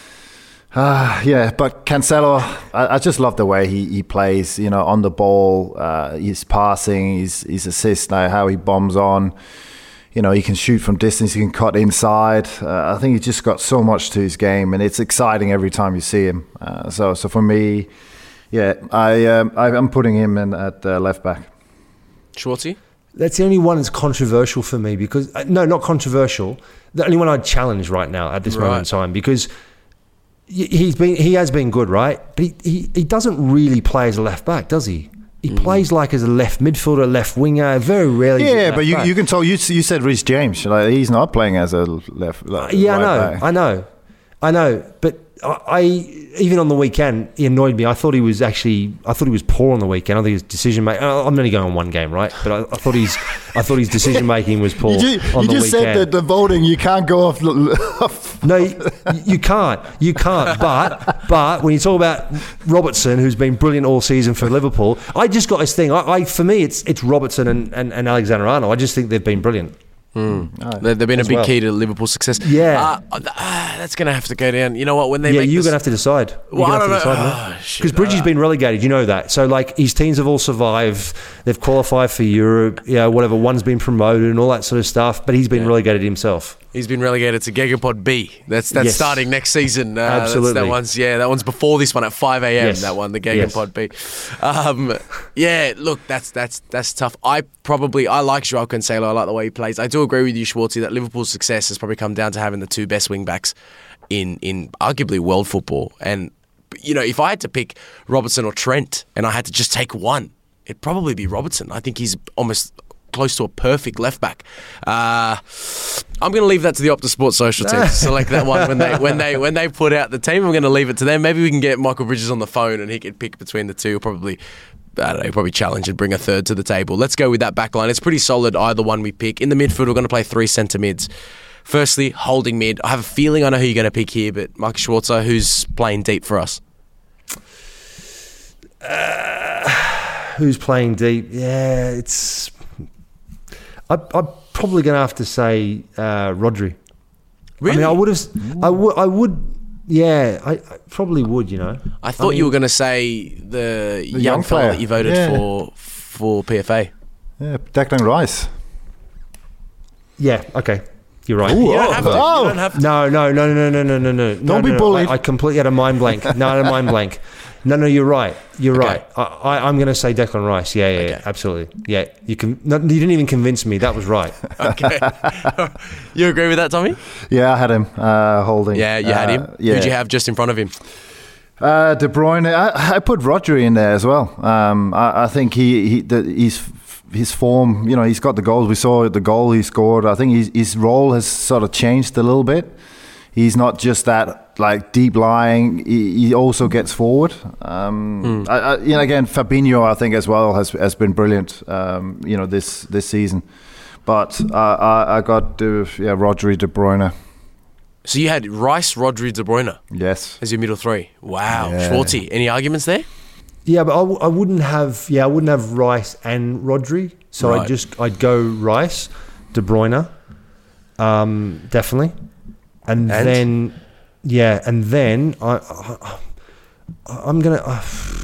D: But Cancelo, I just love the way he plays, on the ball, his passing, his assists, how he bombs on. He can shoot from distance, he can cut inside. I think he's just got so much to his game, and it's exciting every time you see him. So for me, I'm putting him in at left back.
B: Schwartzy?
C: That's the only one that's controversial for me because not controversial. The only one I'd challenge right now at this moment in time because he has been good, right? But he doesn't really play as a left back, does he? he plays like as a left midfielder, left winger. Very rarely.
D: Yeah, but you can tell. You said Reece James. Like, he's not playing as a left.
C: Yeah,
D: right
C: I know. But I even on the weekend, he annoyed me. I thought he was poor on the weekend. I think his decision making. I'm only going on one game, right? But I thought his decision making was poor.
D: You just said that the voting, you can't go off.
C: No, you can't. But when you talk about Robertson, who's been brilliant all season for Liverpool, I just got this thing. For me, it's Robertson and Alexander-Arnold. I just think they've been brilliant.
B: They've been a big key to Liverpool's success.
C: Yeah,
B: that's going to have to go down. You know what? When they
C: you're going to have to decide.
B: Well, I don't know.
C: Because Bridgie's been relegated. You know that. So like his teams have all survived. They've qualified for Europe. Yeah, whatever. One's been promoted and all that sort of stuff. But he's been relegated himself.
B: He's been relegated to Gegapod B. That's starting next season.
C: Absolutely.
B: That one's before this one at 5 a.m. Yes. That one, the Gegapod B. Look, that's tough. I like Joao Cancelo. I like the way he plays. I do agree with you, Schwartzy, that Liverpool's success has probably come down to having the two best wing backs in arguably world football. And if I had to pick Robertson or Trent, and I had to just take one, it'd probably be Robertson. I think he's almost close to a perfect left back. I'm going to leave that to the Optus Sports social team to select that one when they put out the team. I'm going to leave it to them. Maybe we can get Michael Bridges on the phone and he could pick between the two. He'll probably challenge and bring a third to the table. Let's go with that back line. It's pretty solid either one we pick. In the midfield, we're going to play three centre mids. Firstly, holding mid. I have a feeling I know who you're going to pick here, but Marcus Schwarzer, who's playing deep for us?
C: Who's playing deep? Yeah, it's... I'm probably going to have to say Rodri.
B: Really?
C: I mean, I would. Yeah, I probably would.
B: I thought you were going to say the young fella that you voted for PFA.
D: Yeah, Declan Rice.
C: Yeah. Okay. You're right.
B: Ooh, you don't have to.
C: No. Don't
D: be bullied.
C: I completely had a mind blank. No, I had a mind blank. No, you're right. You're right. I'm going to say Declan Rice. Yeah, absolutely. Yeah, you didn't even convince me. That was right.
B: Okay. You agree with that, Tommy?
D: Yeah, I had him holding.
B: Yeah, you had him.
D: Yeah.
B: Who'd you have just in front of him?
D: De Bruyne. I put Rodri in there as well. I think his form. He's got the goals. We saw the goal he scored. I think his role has sort of changed a little bit. He's not just that deep lying. He also gets forward. Again, Fabinho I think as well has been brilliant. This season, but I got Rodri, De Bruyne.
B: So you had Rice, Rodri, De Bruyne.
D: Yes,
B: as your middle three. Wow,
D: yeah.
B: Schwartzy, any arguments there?
C: Yeah, but I wouldn't have. Yeah, I wouldn't have Rice and Rodri. So right. I'd go Rice, De Bruyne, definitely. And then I'm gonna.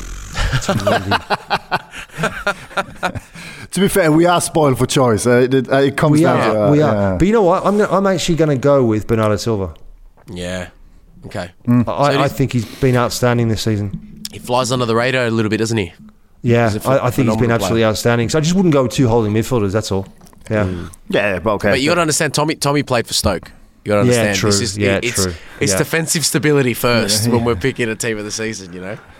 D: To be fair, we are spoiled for choice. It comes down to
C: we are. But you know what? I'm actually going to go with Bernardo Silva.
B: Yeah. Okay.
C: I think he's been outstanding this season.
B: He flies under the radar a little bit, doesn't he?
C: Yeah, I think he's been absolutely outstanding. So I just wouldn't go with two holding midfielders. That's all. Yeah.
D: Yeah. But okay.
B: But you got to understand, Tommy played for Stoke. You got to understand.
C: Yeah, true.
B: True. It's defensive stability first when we're picking a team of the season,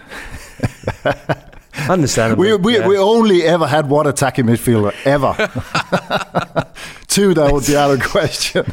C: Understandable.
D: We only ever had one attacking midfielder, ever. Two, that was the other question.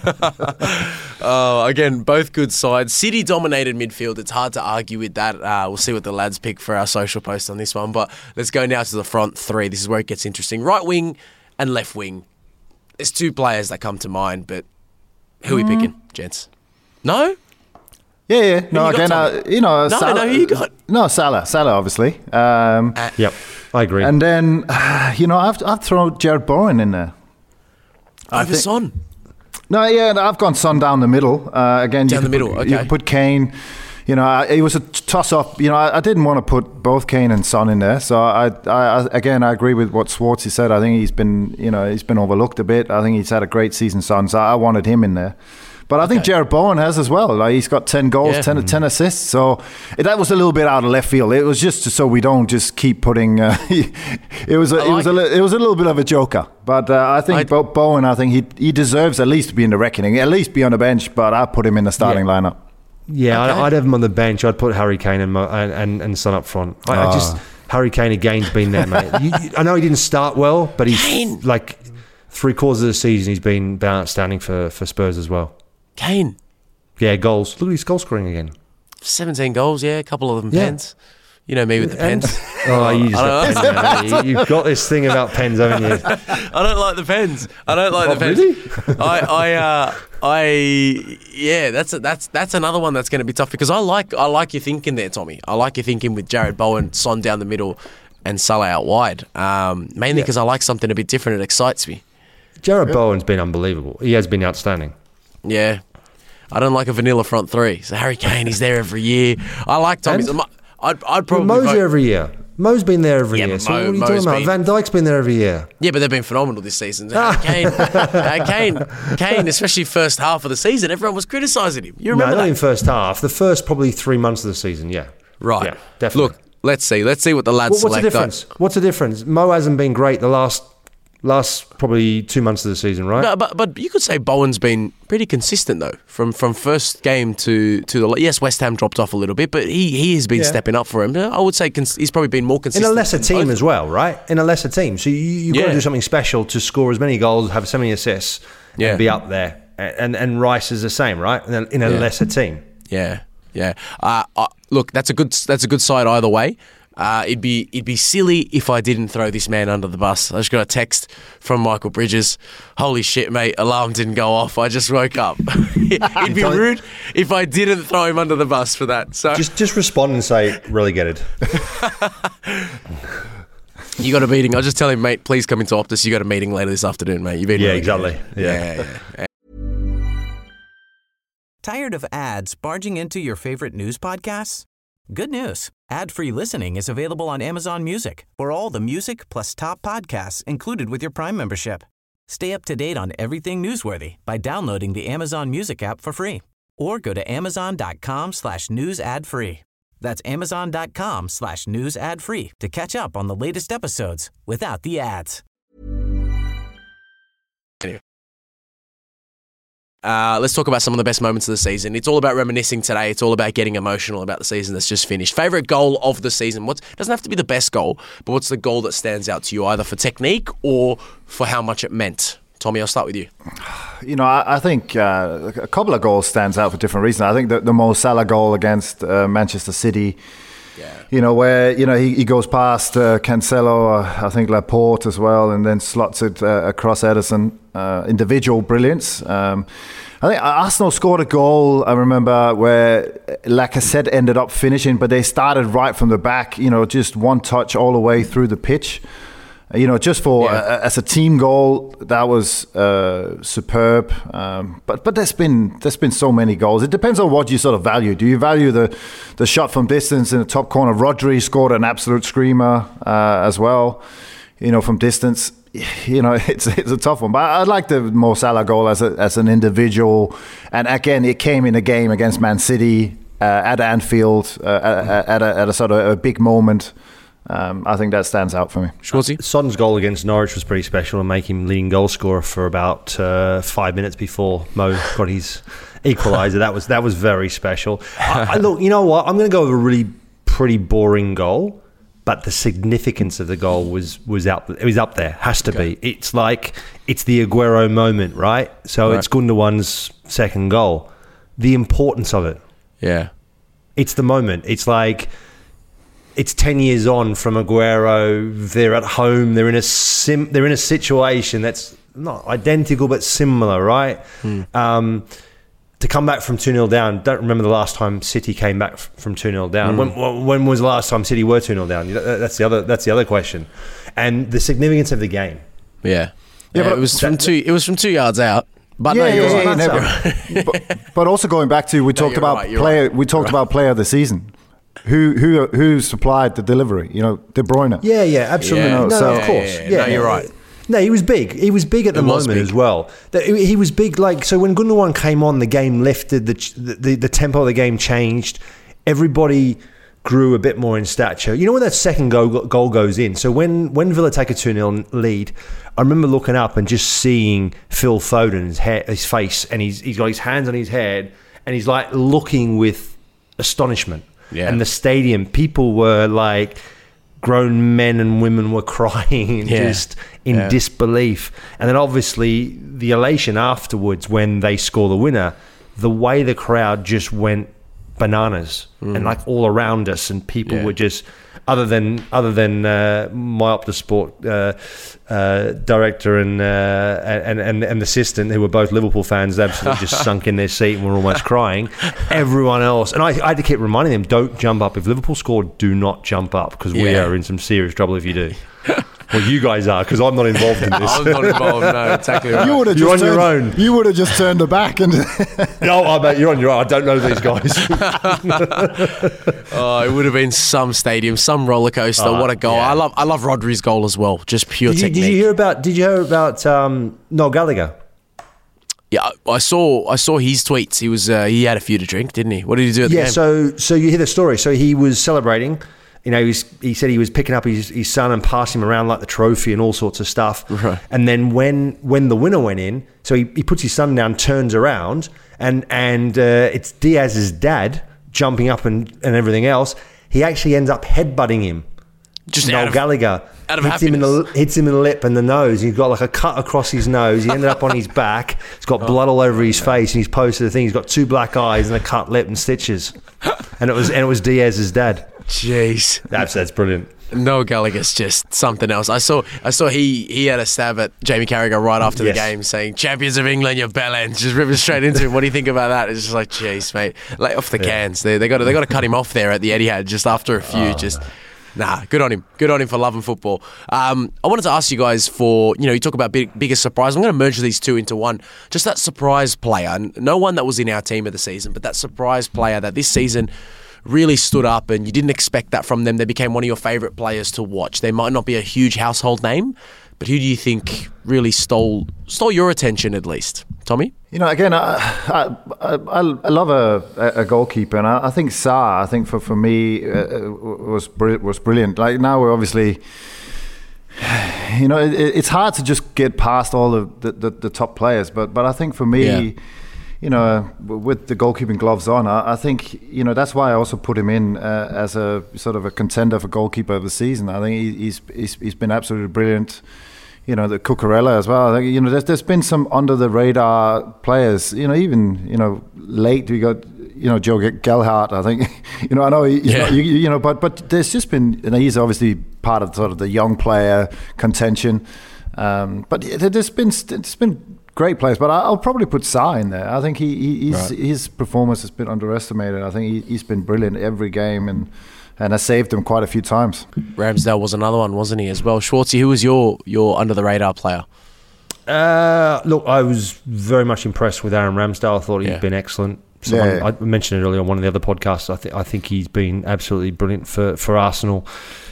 B: Again, both good sides. City dominated midfield. It's hard to argue with that. We'll see what the lads pick for our social post on this one. But let's go now to the front three. This is where it gets interesting. Right wing and left wing. There's two players that come to mind, but who are we picking, gents? No?
D: Yeah. No, again,
B: Salah. Who you got?
D: No, Salah, obviously.
C: Yep, I agree.
D: And then, I've thrown Jared Bowen in there.
B: Over Son?
D: No, I've gone Son down the middle. Again,
B: down the middle, okay.
D: You could put Kane. It was a toss-up. I didn't want to put both Kane and Son in there. So I agree with what Schwartzy said. I think he's been overlooked a bit. I think he's had a great season, Son. So I wanted him in there. But I think Jared Bowen has as well. He's got 10 goals, 10 assists. So that was a little bit out of left field. It was just so we don't just keep putting. It was a little bit of a joker. But I think Bowen. I think he deserves at least to be in the reckoning, at least be on the bench. But I put him in the starting lineup.
C: Yeah, okay. I'd have him on the bench. I'd put Harry Kane and Son up front. Harry Kane again's been there, mate. I know he didn't start well, but he's like 3/4 of the season he's been outstanding for Spurs as well.
B: Kane.
C: Yeah, goals. Look at his goal scoring again.
B: 17 goals, yeah, a couple of them pens. You know me with the pens.
C: You just got pens, you've got this thing about pens, haven't you?
B: I don't like the pens. The pens.
C: Really?
B: That's another one that's going to be tough because I like your thinking there, Tommy. I like your thinking with Jared Bowen, Son down the middle, and Salah out wide. Mainly because I like something a bit different. It excites me.
C: Jared Bowen's been unbelievable. He has been outstanding.
B: Yeah. I don't like a vanilla front three. So Harry Kane, he's there every year. I like Tommy. I'd probably
C: Mo's
B: vote.
C: there every year. Mo's been there every year.
B: But
C: So what are you talking about? Van Dijk's been there every year.
B: Yeah, but they've been phenomenal this season. Kane, especially first half of the season, everyone was criticising him. You remember
C: not
B: that?
C: in first half. The first probably 3 months of the season, yeah.
B: Right.
C: Yeah, definitely.
B: Look, let's see what the lads
C: What's
B: select.
C: the difference? What's the difference? Mo hasn't been great the last probably 2 months of the season, right?
B: But you could say Bowen's been pretty consistent though, from first game to the yes, West Ham dropped off a little bit, but he has been stepping up for him. I would say he's probably been more consistent
C: in a lesser team as well, right? In a lesser team, so you've got to do something special to score as many goals, have so many assists, and be up there. And Rice is the same, right? In a lesser team.
B: Yeah. Look, that's a good side either way. It'd be silly if I didn't throw this man under the bus. I just got a text from Michael Bridges. Holy shit, mate, alarm didn't go off. I just woke up. It'd be rude if I didn't throw him under the bus for that. So
C: just respond and say, relegated.
B: You got a meeting. I'll just tell him, mate, please come into Optus. You got a meeting later this afternoon, mate. You've been
C: exactly.
B: Yeah.
E: Tired of ads barging into your favorite news podcasts? Good news. Ad-free listening is available on Amazon Music for all the music plus top podcasts included with your Prime membership. Stay up to date on everything newsworthy by downloading the Amazon Music app for free or go to amazon.com/news ad free. That's amazon.com/news ad free to catch up on the latest episodes without the ads.
B: Let's talk about some of the best moments of the season. It's all about reminiscing today. It's all about getting emotional about the season that's just finished. Favourite goal of the season? Doesn't have to be the best goal, but what's the goal that stands out to you, either for technique or for how much it meant? Tommy, I'll start with you.
D: You know, I think a couple of goals stands out for different reasons. I think the Mo Salah goal against Manchester City, you know, where, you know, he goes past Cancelo, I think Laporte as well, and then slots it across Ederson. Individual brilliance. I think Arsenal scored a goal, I remember, where Lacazette ended up finishing, but they started right from the back, you know, just one touch all the way through the pitch. You know, just for as a team goal, that was superb. But there's been so many goals. It depends on what you sort of value. Do you value the shot from distance in the top corner? Rodri scored an absolute screamer as well. You know, from distance. You know, it's a tough one. But I like the Mo Salah goal as an individual. And again, it came in a game against Man City at Anfield at a sort of a big moment. I think that stands out for me.
B: Schwartzy?
C: Son's goal against Norwich was pretty special, and make him leading goal scorer for about 5 minutes before Mo got his equaliser. That was very special. I look, you know what? I'm going to go with a really pretty boring goal, but the significance of the goal was up there. Has to be. It's like it's the Aguero moment, right? So it's Gundogan's second goal. The importance of it.
B: Yeah.
C: It's the moment. It's like. It's 10 years on from Aguero. They're at home. They're in a situation that's not identical but similar, right? To come back from 2-0 down. Don't remember the last time City came back from 2-0 down. When was the last time City were 2-0 down? That's the other question. And the significance of the game.
B: Yeah, but it was from 2 yards out. But
D: but also going back to we talked about player of the season. Who supplied the delivery? You know, De Bruyne.
C: Yeah, absolutely.
B: Yeah.
C: Of course.
B: No, you're right.
C: No, he was big. He was big at the moment as well. He was big. Like, so when Gundogan came on, the game lifted. The tempo of the game changed. Everybody grew a bit more in stature. You know when that second goal goes in. So when Villa take a 2-0 lead, I remember looking up and just seeing Phil Foden's his face, and he's got his hands on his head, and he's like looking with astonishment.
B: Yeah.
C: And the stadium, people were like, grown men and women were crying just in disbelief. And then obviously the elation afterwards when they score the winner, the way the crowd just went bananas and like all around us, and people were just, other than my Optus Sport director and the assistant, who were both Liverpool fans, absolutely just sunk in their seat and were almost crying. Everyone else, and I had to keep reminding them, don't jump up. If Liverpool scored, do not jump up, because we are in some serious trouble if you do. Well, you guys are, because I'm not involved in this.
B: I'm not involved, no, exactly right.
C: You're on your own.
D: You would have just turned it back. And
C: No, I bet you're on your own. I don't know these guys.
B: It would have been some stadium, some roller coaster. What a goal!
C: Yeah.
B: I love Rodri's goal as well. Just pure technique.
C: Did you hear about Noel Gallagher?
B: Yeah, I saw his tweets. He had a few to drink, didn't he? What did he do at the game?
C: So you hear the story. So he was celebrating. You know, he said he was picking up his son and passing him around like the trophy and all sorts of stuff.
B: Right.
C: And then when the winner went in, so he puts his son down, turns around, and it's Diaz's dad jumping up and everything else. He actually ends up headbutting him.
B: Just
C: Noel Gallagher
B: out of
C: hits him in the lip and the nose. He's got like a cut across his nose. He ended up on his back. He's got blood all over his face, and he's posted the thing. He's got 2 black eyes and a cut lip and stitches. And it was Diaz's dad.
B: Jeez,
C: That's brilliant.
B: Noel Gallagher's just something else. I saw he had a stab at Jamie Carragher right after the game, saying, "Champions of England, you bellends." Just ripping straight into him. What do you think about that? It's just like, jeez, mate, lay off the cans. They got to cut him off there at the Etihad just after a few. Good on him. Good on him for loving football. I wanted to ask you guys for, you talk about biggest surprise. I'm going to merge these two into one. Just that surprise player. No one that was in our team of the season, but that surprise player that this season really stood up and you didn't expect that from them. They became one of your favourite players to watch. They might not be a huge household name, but who do you think really stole your attention at least? Tommy?
D: Again, I love a goalkeeper, and I think Sarr, for me, was brilliant. Like, now we're obviously, it's hard to just get past all of the top players, but I think for me, with the goalkeeping gloves on, I think, that's why I also put him in as a sort of a contender for goalkeeper of the season. I think he's been absolutely brilliant. The Cucurella as well. I think, there's been some under the radar players. Even late we got Joe Gelhardt. I think I know he's not, but there's just been, he's obviously part of sort of the young player contention. But there's been great players, but I'll probably put Sarr in there. I think his performance has been underestimated. I think he's been brilliant every game and has saved them quite a few times.
B: Ramsdale was another one, wasn't he, as well? Schwartzy, who was your under-the-radar player?
C: Look, I was very much impressed with Aaron Ramsdale. I thought he'd been excellent. I mentioned it earlier on one of the other podcasts. I think he's been absolutely brilliant for Arsenal.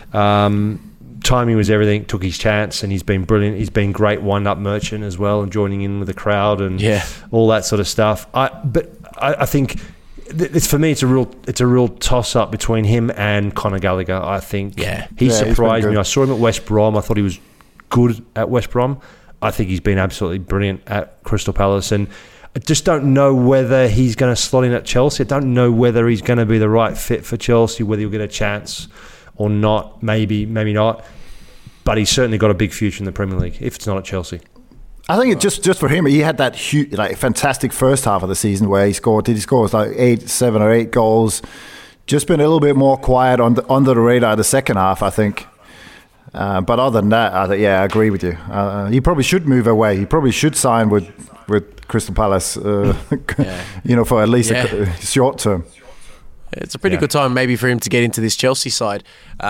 C: Timing was everything, took his chance, and he's been brilliant. He's been great wind-up merchant as well, and joining in with the crowd and all that sort of stuff. But I think... for me, it's a real toss-up between him and Conor Gallagher. I think he surprised me. I saw him at West Brom. I thought he was good at West Brom. I think he's been absolutely brilliant at Crystal Palace, and I just don't know whether he's going to slot in at Chelsea. I don't know whether he's going to be the right fit for Chelsea, whether he'll get a chance or not. Maybe not. But he's certainly got a big future in the Premier League if it's not at Chelsea.
D: I think it's just for him, he had that huge, fantastic first half of the season where he scored 7 or 8 goals. Just been a little bit more quiet under the radar the second half, I think. But other than that, I agree with you. He probably should move away. He probably should sign with Crystal Palace, for at least a short term.
B: It's a pretty good time maybe for him to get into this Chelsea side.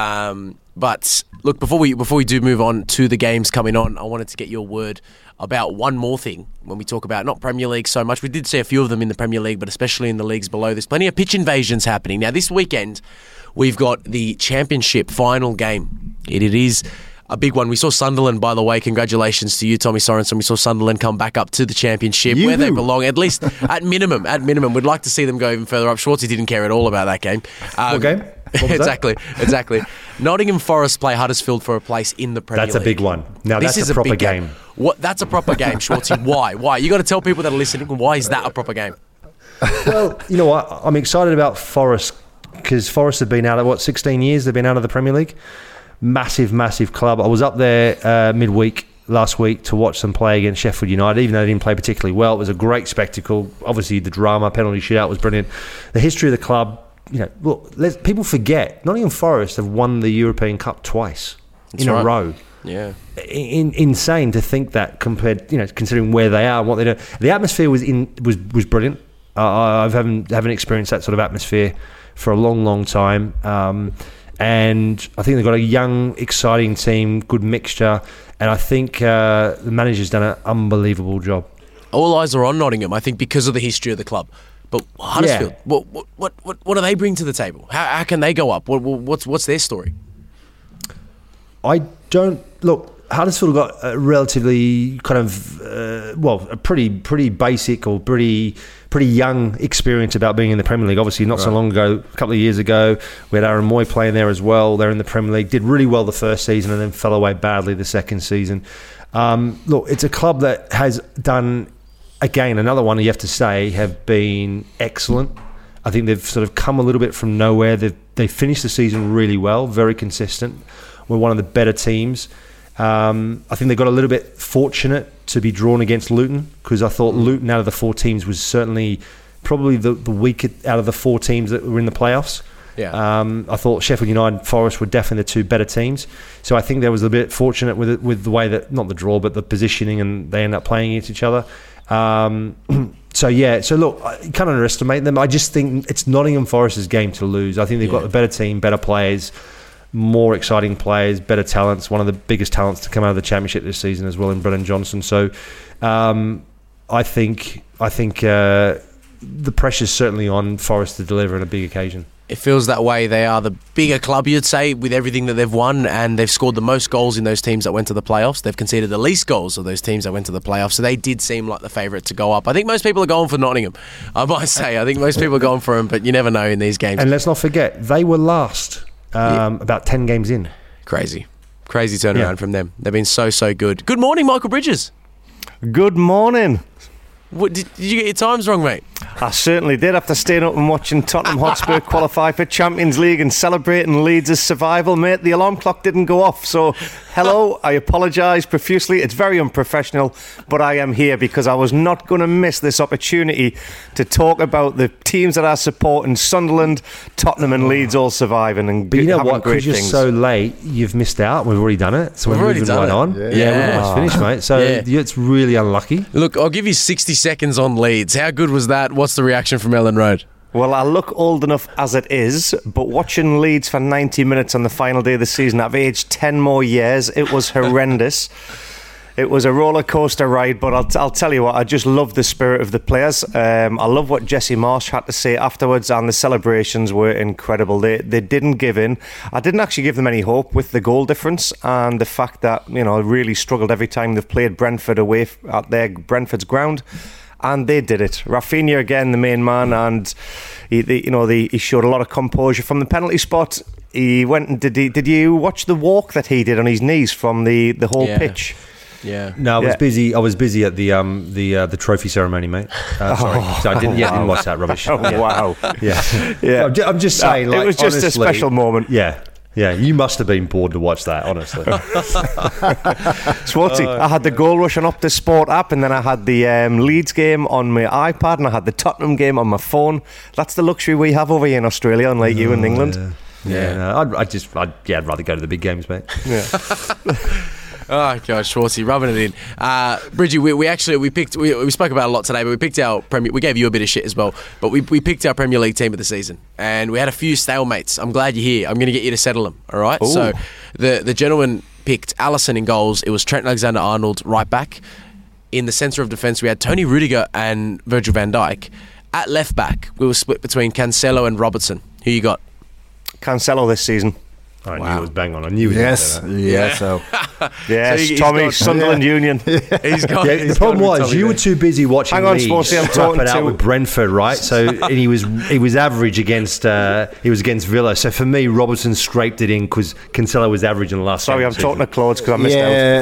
B: But look, before we do move on to the games coming on, I wanted to get your word about one more thing when we talk about not Premier League so much. We did see a few of them in the Premier League, but especially in the leagues below. There's plenty of pitch invasions happening. Now, this weekend, we've got the Championship final game. It is a big one. We saw Sunderland, by the way. Congratulations to you, Tommy Sorensen. We saw Sunderland come back up to the Championship where they belong, at least at minimum. At minimum, we'd like to see them go even further up. Schwartzy didn't care at all about that game.
C: What game?
B: Exactly. Nottingham Forest play Huddersfield for a place in the Premier League.
C: That's a big one. Now, that's a proper game.
B: What? That's a proper game, Schwartzy. Why? You got to tell people that are listening, why is that a proper game?
C: Well, you know what? I'm excited about Forest because Forest have been out of, 16 years they've been out of the Premier League. massive club. I was up there midweek last week to watch them play against Sheffield United, even though they didn't play particularly well. It was a great spectacle. Obviously, the drama, penalty shootout was brilliant. The history of the club, people forget, Nottingham Forest have won the European Cup twice in a row.
B: Yeah.
C: Insane to think that compared, considering where they are and what they do. The atmosphere was brilliant. I haven't experienced that sort of atmosphere for a long time. And I think they've got a young, exciting team, good mixture. And I think the manager's done an unbelievable job.
B: All eyes are on Nottingham, I think, because of the history of the club. But Huddersfield, what do they bring to the table? How can they go up? What's their story?
C: Huddersfield got a relatively kind of a pretty basic or pretty young experience about being in the Premier League. Obviously, not so long ago, a couple of years ago, we had Aaron Moy playing there as well. They're in the Premier League, did really well the first season and then fell away badly the second season. It's a club that has done, again, another one you have to say, have been excellent. I think they've sort of come a little bit from nowhere. They finished the season really well, very consistent. We're one of the better teams. I think they got a little bit fortunate to be drawn against Luton, because I thought Luton out of the four teams was certainly probably the weaker out of the four teams that were in the playoffs.
B: Yeah.
C: I thought Sheffield United and Forest were definitely the two better teams. So I think there was a bit fortunate with the way that, not the draw, but the positioning, and they end up playing against each other. So look, you can't underestimate them. I just think it's Nottingham Forest's game to lose. I think they've got a better team, better players, more exciting players, better talents, one of the biggest talents to come out of the Championship this season as well in Brennan Johnson. So I think the pressure's certainly on Forest to deliver on a big occasion.
B: It feels that way. They are the bigger club, you'd say, with everything that they've won, and they've scored the most goals in those teams that went to the playoffs. They've conceded the least goals of those teams that went to the playoffs, so they did seem like the favourite to go up. I think most people are going for Nottingham, I might say. I think most people are going for them, but you never know in these games.
C: And let's not forget, they were last about 10 games in.
B: Crazy turnaround from them. They've been so good. Good morning, Michael Bridges.
F: Good morning.
B: What, did you get your times wrong, mate?
F: I certainly did, after staying up and watching Tottenham Hotspur qualify for Champions League and celebrating Leeds' survival, mate. The alarm clock didn't go off, so hello, I apologise profusely. It's very unprofessional, but I am here because I was not going to miss this opportunity to talk about the teams that I support in Sunderland, Tottenham and Leeds all surviving and
C: but you know
F: having
C: what?
F: great
C: Because you're
F: things.
C: so late, you've missed out. We've already done it, so
B: We've
C: we're
B: already
C: moving
B: done
C: right
B: it.
C: on.
B: Yeah.
C: We've almost finished, mate. So it's really unlucky.
B: Look, I'll give you 60 seconds on Leeds. How good was that? What's the reaction from Ellen Road?
F: Well, I look old enough as it is, but watching Leeds for 90 minutes on the final day of the season, I've aged 10 more years. It was horrendous. It was a roller coaster ride, but I'll tell you what, I just love the spirit of the players. I love what Jesse Marsh had to say afterwards, and the celebrations were incredible. They didn't give in. I didn't actually give them any hope with the goal difference and the fact that, really struggled every time they've played Brentford away at Brentford's ground. And they did it. Rafinha again, the main man, and he showed a lot of composure from the penalty spot. He went and did you watch the walk that he did on his knees from the whole pitch?
B: Yeah.
C: No, I was busy at the trophy ceremony, mate. Sorry, so I didn't watch that rubbish.
F: Wow.
C: Yeah. I'm just saying,
F: it was just
C: honestly,
F: a special moment.
C: Yeah, you must have been bored to watch that, honestly.
F: Swarty, I had the Goal Rush on Optus Sport app, and then I had the Leeds game on my iPad, and I had the Tottenham game on my phone. That's the luxury we have over here in Australia, unlike you in England.
C: I'd rather go to the big games, mate.
F: Yeah.
B: Oh God, Schwartzy, rubbing it in. Bridgie, we spoke about it a lot today, but we picked our we gave you a bit of shit as well, but we picked our Premier League team of the season, and we had a few stalemates. I'm glad you're here. I'm going to get you to settle them. All right. Ooh. So the gentleman picked Alisson in goals. It was Trent Alexander-Arnold right back. In the centre of defence, we had Tony Rudiger and Virgil van Dijk. At left back, we were split between Cancelo and Robertson. Who you got?
F: Cancelo this season.
C: I knew it was bang on. I knew it.
D: Yes. Yes. So.
F: Yes,
B: So he's
F: Tommy,
B: got-
F: Sunderland Union.
C: The problem was you were too busy watching
F: Hang on,
C: Leeds
F: Sporty, I'm
C: scrap
F: talking
C: it out
F: to-
C: with Brentford, right? So and he was average against against Villa. So for me, Robertson scraped it in because Cancelo was average in the last.
F: Sorry,
C: game
F: I'm
C: of the
F: talking to
C: season.
F: Claude because I missed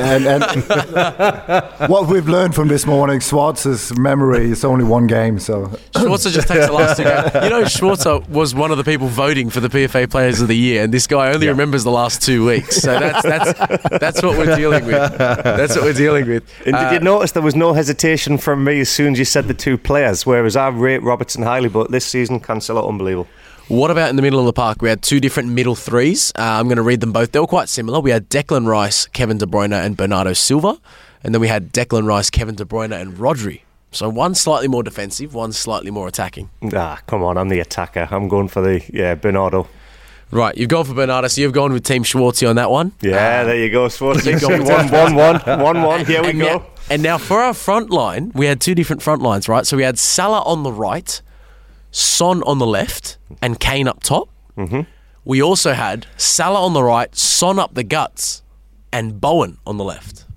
F: out.
D: And what we've learned from this morning, Swartz's memory is only one game. So
B: Schwarzer just takes the last two games. Schwarzer was one of the people voting for the PFA Players of the Year, and this guy only remembers the last 2 weeks. So that's what we're dealing with. That's what we're dealing with.
F: And did you notice there was no hesitation from me as soon as you said the two players, whereas I rate Robertson highly, but this season, Cancelo, unbelievable.
B: What about in the middle of the park? We had two different middle threes. I'm going to read them both. They were quite similar. We had Declan Rice, Kevin De Bruyne and Bernardo Silva. And then we had Declan Rice, Kevin De Bruyne and Rodri. So one slightly more defensive, one slightly more attacking.
F: Come on, I'm the attacker. I'm going for Bernardo.
B: Right, you've gone for Bernardo, so you've gone with Team Schwartzy on that one.
F: Yeah, there you go, Schwartzy. 1-1. Here we go.
B: And now for our front line, we had two different front lines, right? So we had Salah on the right, Son on the left, and Kane up top. Mm-hmm. We also had Salah on the right, Son up the guts, and Bowen on the left.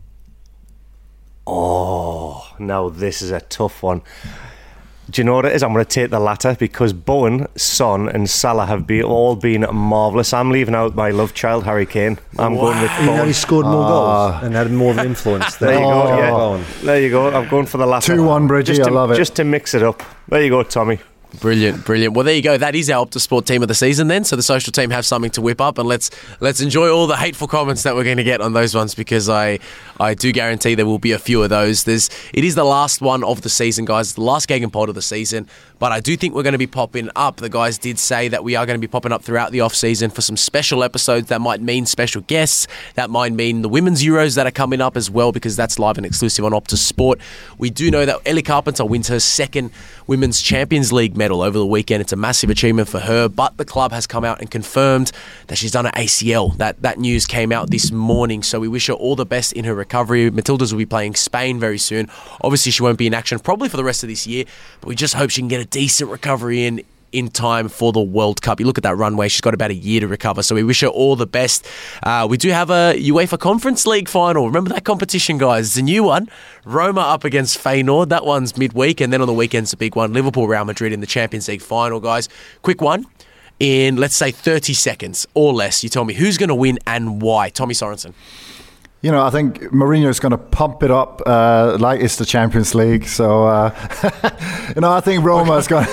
F: Oh, now this is a tough one. Do you know what it is? I'm going to take the latter because Bowen, Son and Salah have all been marvellous. I'm leaving out my love child, Harry Kane. I'm going with Bowen.
C: He scored more goals and had more of an influence.
F: There you go. Yeah. There you go. I'm going for the latter.
D: 2-1, Bridgie. I love it.
F: Just to mix it up. There you go, Tommy.
B: Brilliant. Well, there you go. That is our Optus Sport team of the season then. So the social team have something to whip up, and let's enjoy all the hateful comments that we're going to get on those ones, because I do guarantee there will be a few of those. It is the last one of the season, guys. It's the last Gagan Pod of the season, but I do think we're going to be popping up. The guys did say that we are going to be popping up throughout the off-season for some special episodes. That might mean special guests. That might mean the Women's Euros that are coming up as well, because that's live and exclusive on Optus Sport. We do know that Ellie Carpenter wins her second Women's Champions League medal over the weekend. It's a massive achievement for her, but the club has come out and confirmed that she's done an ACL. That news came out this morning, so we wish her all the best in her recovery. Matildas will be playing Spain very soon. Obviously, she won't be in action probably for the rest of this year, but we just hope she can get a decent recovery in time for the World Cup. You look at that runway, she's got about a year to recover, so we wish her all the best. We do have a UEFA Conference League final. Remember that competition, guys? It's a new one. Roma up against Feyenoord. That one's midweek, and then on the weekend's a big one. Liverpool, Real Madrid in the Champions League final, guys. Quick one. In, let's say, 30 seconds or less, you tell me who's going to win and why. Tommy Sorensen.
D: You know, I think Mourinho's going to pump it up like it's the Champions League. So, I think Roma's going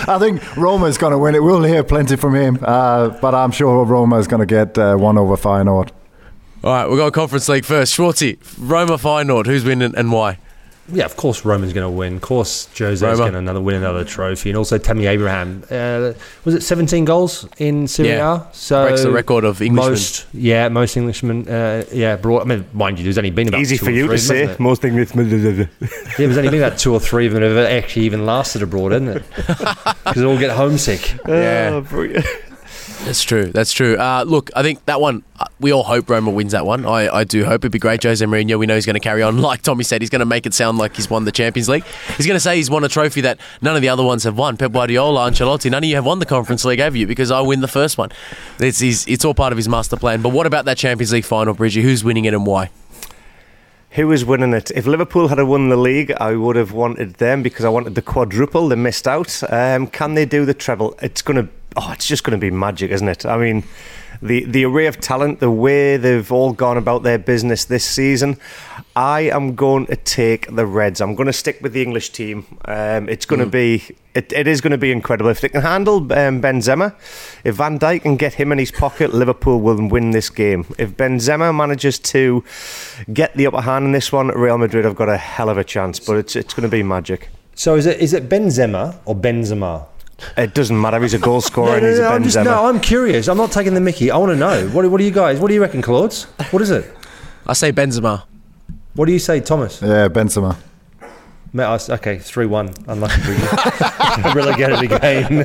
D: to win it. We'll hear plenty from him, but I'm sure Roma's going to get one over Feyenoord.
B: All right, we'll go Conference League first. Schwartzy, Roma, Feyenoord, who's winning and why?
C: Yeah, of course Roma's going to win. Of course Jose's going to win another trophy. And also Tammy Abraham. Was it 17 goals in Serie A?
B: Yeah,
C: so
B: breaks the record of Englishmen.
C: Most Englishmen brought. I mean, mind you, there's only been about
F: easy
C: 2
F: for
C: or
F: you
C: 3
F: to say. Most Englishmen.
C: There's only been about 2 or 3 of them that have actually even lasted abroad, isn't it? Because they all get homesick.
B: Yeah. That's true. Look, I think that one, we all hope Roma wins that one. I do hope. It'd be great. Jose Mourinho, we know he's going to carry on. Like Tommy said, he's going to make it sound like he's won the Champions League. He's going to say he's won a trophy that none of the other ones have won. Pep Guardiola, Ancelotti, none of you have won the Conference League, have you? Because I win the first one. It's all part of his master plan. But what about that Champions League final, Bridgie? Who's winning it and why?
F: Who is winning it? If Liverpool had won the league, I would have wanted them because I wanted the quadruple. They missed out. Can they do the treble? It's just going to be magic, isn't it? I mean, the array of talent, the way they've all gone about their business this season. I am going to take the Reds. I'm going to stick with the English team. It's going to be. It is going to be incredible. If they can handle Benzema, if Van Dijk can get him in his pocket, Liverpool will win this game. If Benzema manages to get the upper hand in this one, Real Madrid have got a hell of a chance. But it's going to be magic.
C: So is it Benzema or Benzema?
F: It doesn't matter. He's a goal scorer and he's a Benzema.
C: I'm curious. I'm not taking the mickey. I want to know. What do you guys? What do you reckon, Claude? What is it?
B: I say Benzema.
C: What do you say, Thomas?
D: Yeah, Benzema.
C: Okay, 3-1. Unlucky for you. Relegated again.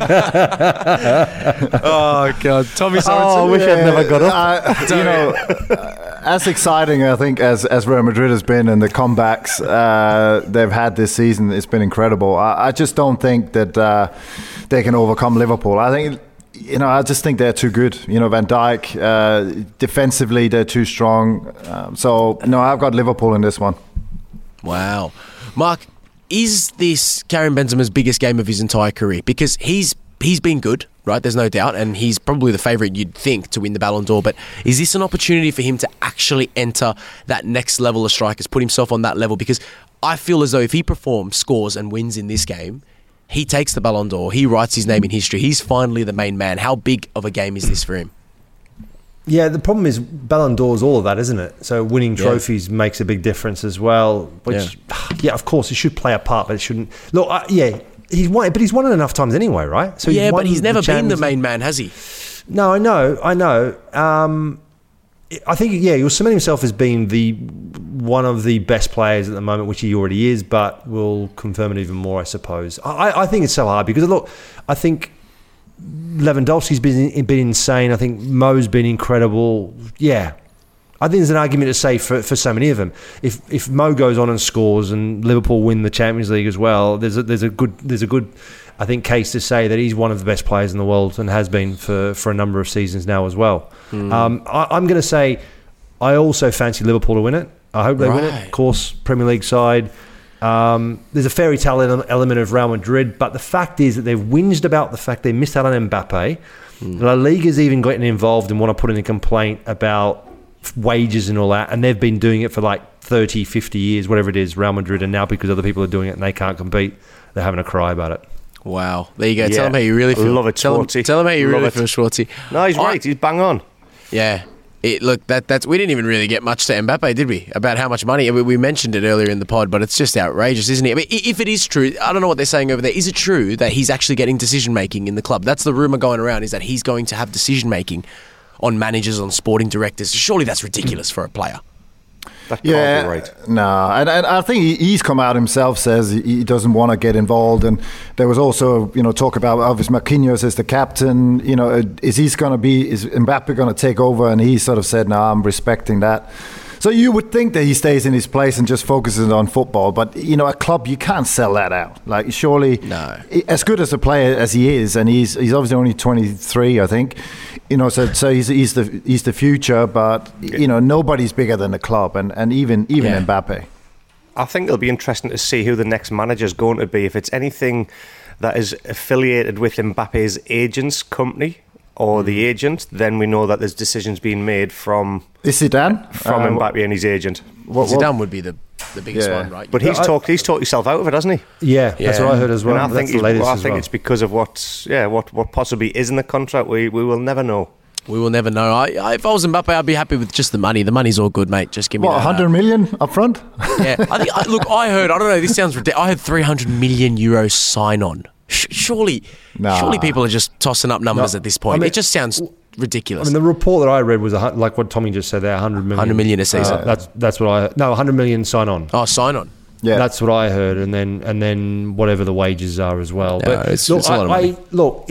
B: Oh, God. Tommy Sorensen.
F: I wish I'd never got up.
D: As exciting, I think, as Real Madrid has been and the comebacks they've had this season, it's been incredible. I just don't think that they can overcome Liverpool. I think, I just think they're too good. Van Dijk, defensively, they're too strong. I've got Liverpool in this one.
B: Wow. Mark, is this Karim Benzema's biggest game of his entire career? Because he's been good, right? There's no doubt, and he's probably the favourite, you'd think, to win the Ballon d'Or. But is this an opportunity for him to actually enter that next level of strikers, put himself on that level? Because I feel as though if he performs, scores, and wins in this game, he takes the Ballon d'Or. He writes his name in history. He's finally the main man. How big of a game is this for him?
C: Yeah, the problem is Ballon d'Or's all of that, isn't it? So winning trophies makes a big difference as well. Which, of course, it should play a part, but it shouldn't. Look, he's won it enough times anyway, right? So
B: but he's never been the main man, has he?
C: No, I know. I think, he'll cement himself as being one of the best players at the moment, which he already is, but will confirm it even more, I suppose. I think it's so hard because, look, I think Lewandowski's been insane. I think Mo's been incredible. Yeah. I think there's an argument to say for so many of them. If Mo goes on and scores and Liverpool win the Champions League as well, there's a good I think case to say that he's one of the best players in the world and has been for a number of seasons now as well. I'm going to say I also fancy Liverpool to win it. I hope they win it. Of course, Premier League side. There's a fairy tale element of Real Madrid, but the fact is that they've whinged about the fact they missed out on Mbappe. La Liga's even gotten involved and want to put in a complaint about wages and all that, and they've been doing it for like 30, 50 years, whatever it is, Real Madrid, and now because other people are doing it and they can't compete, they're having a cry about it.
B: Wow. There you go. Tell him how you really feel.
F: Love it, Schwartzy.
B: Tell him how you really feel, Schwartzy.
F: No, he's right. He's bang on.
B: Yeah. Look, that's we didn't even really get much to Mbappe, did we? About how much money. We mentioned it earlier in the pod, but it's just outrageous, isn't it? I mean, if it is true, I don't know what they're saying over there. Is it true that he's actually getting decision-making in the club? That's the rumour going around, is that he's going to have decision-making on managers, on sporting directors. Surely that's ridiculous for a player.
F: That can't be right.
D: No, and I think he's come out himself, says he doesn't want to get involved. And there was also, talk about obviously Marquinhos as the captain. Is Mbappe going to take over? And he sort of said, "No, I'm respecting that." So you would think that he stays in his place and just focuses on football, but a club, you can't sell that out. Like, surely,
B: no.
D: As good as a player as he is, and he's obviously only 23, I think. So he's the future, but nobody's bigger than the club, and even Mbappe.
F: I think it'll be interesting to see who the next manager is going to be. If it's anything that is affiliated with Mbappe's agent's company or the agent, then we know that there's decisions being made from
D: Zidane
F: Mbappe and his agent.
B: Zidane would be the biggest one, right?
F: But he's talked himself out of it, hasn't he?
C: Yeah, that's what I heard as well.
F: And I think it's because of what possibly is in the contract. We will never know.
B: We will never know. If I was Mbappe, I'd be happy with just the money. The money's all good, mate. Just give me
D: 100 million up front?
B: Yeah. I heard, I don't know, this sounds ridiculous. I heard €300 million sign on. Surely people are just tossing up numbers at this point. It just sounds ridiculous.
C: I mean, the report that I read was like what Tommy just said there, 100 million.
B: 100 million a season.
C: That's what I heard. No, 100 million sign on.
B: Oh, sign on.
C: Yeah, that's what I heard, and then whatever the wages are as well.
B: Yeah, but it's a lot of money.
C: Look,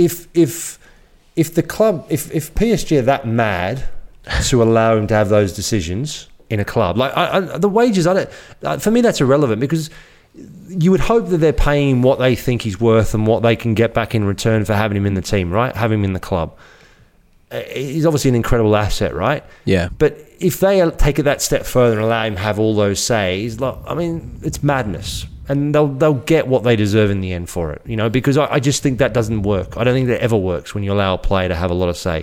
C: if the club, if PSG are that mad to allow him to have those decisions in a club, like the wages, for me that's irrelevant, because you would hope that they're paying what they think he's worth and what they can get back in return for having him in the team, right? Having him in the club. He's obviously an incredible asset, right?
B: Yeah.
C: But if they take it that step further and allow him to have all those says, it's madness. And they'll get what they deserve in the end for it, because I just think that doesn't work. I don't think that ever works when you allow a player to have a lot of say.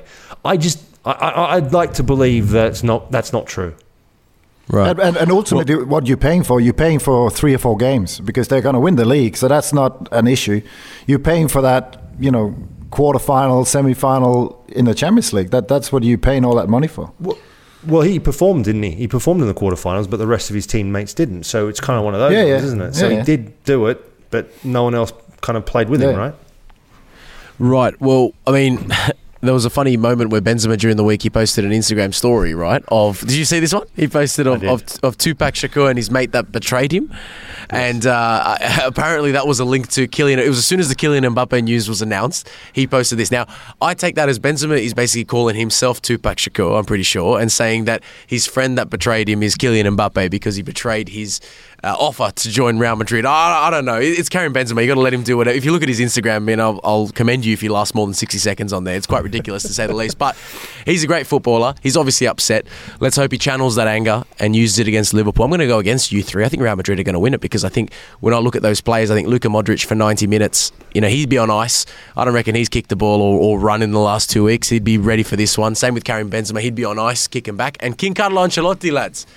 C: I'd like to believe that's not true.
D: Right. And ultimately, what you're paying for 3 or 4 games, because they're going to win the league, so that's not an issue. You're paying for that, quarter-final, semi-final in the Champions League. That's what you're paying all that money for.
C: Well, he performed, didn't he? He performed in the quarterfinals, but the rest of his teammates didn't. So it's kind of one of those ones, isn't it? So he did do it, but no one else kind of played with him, right?
B: Right. Well, I mean, there was a funny moment where Benzema during the week, he posted an Instagram story, right? Did you see this one? He posted of Tupac Shakur and his mate that betrayed him. And apparently that was a link to Kylian. It was as soon as the Kylian Mbappe news was announced, he posted this. Now, I take that as Benzema is basically calling himself Tupac Shakur, I'm pretty sure, and saying that his friend that betrayed him is Kylian Mbappe because he betrayed his offer to join Real Madrid. I don't know. It's Karim Benzema. You got to let him do whatever. If you look at his Instagram, I'll commend you if you last more than 60 seconds on there. It's quite ridiculous to say the least. But he's a great footballer. He's obviously upset. Let's hope he channels that anger and uses it against Liverpool. I'm going to go against you three. I think Real Madrid are going to win it, because I think when I look at those players, I think Luka Modric for 90 minutes, he'd be on ice. I don't reckon he's kicked the ball or run in the last 2 weeks. He'd be ready for this one. Same with Karim Benzema. He'd be on ice, kicking back. And King Carlo Ancelotti, lads.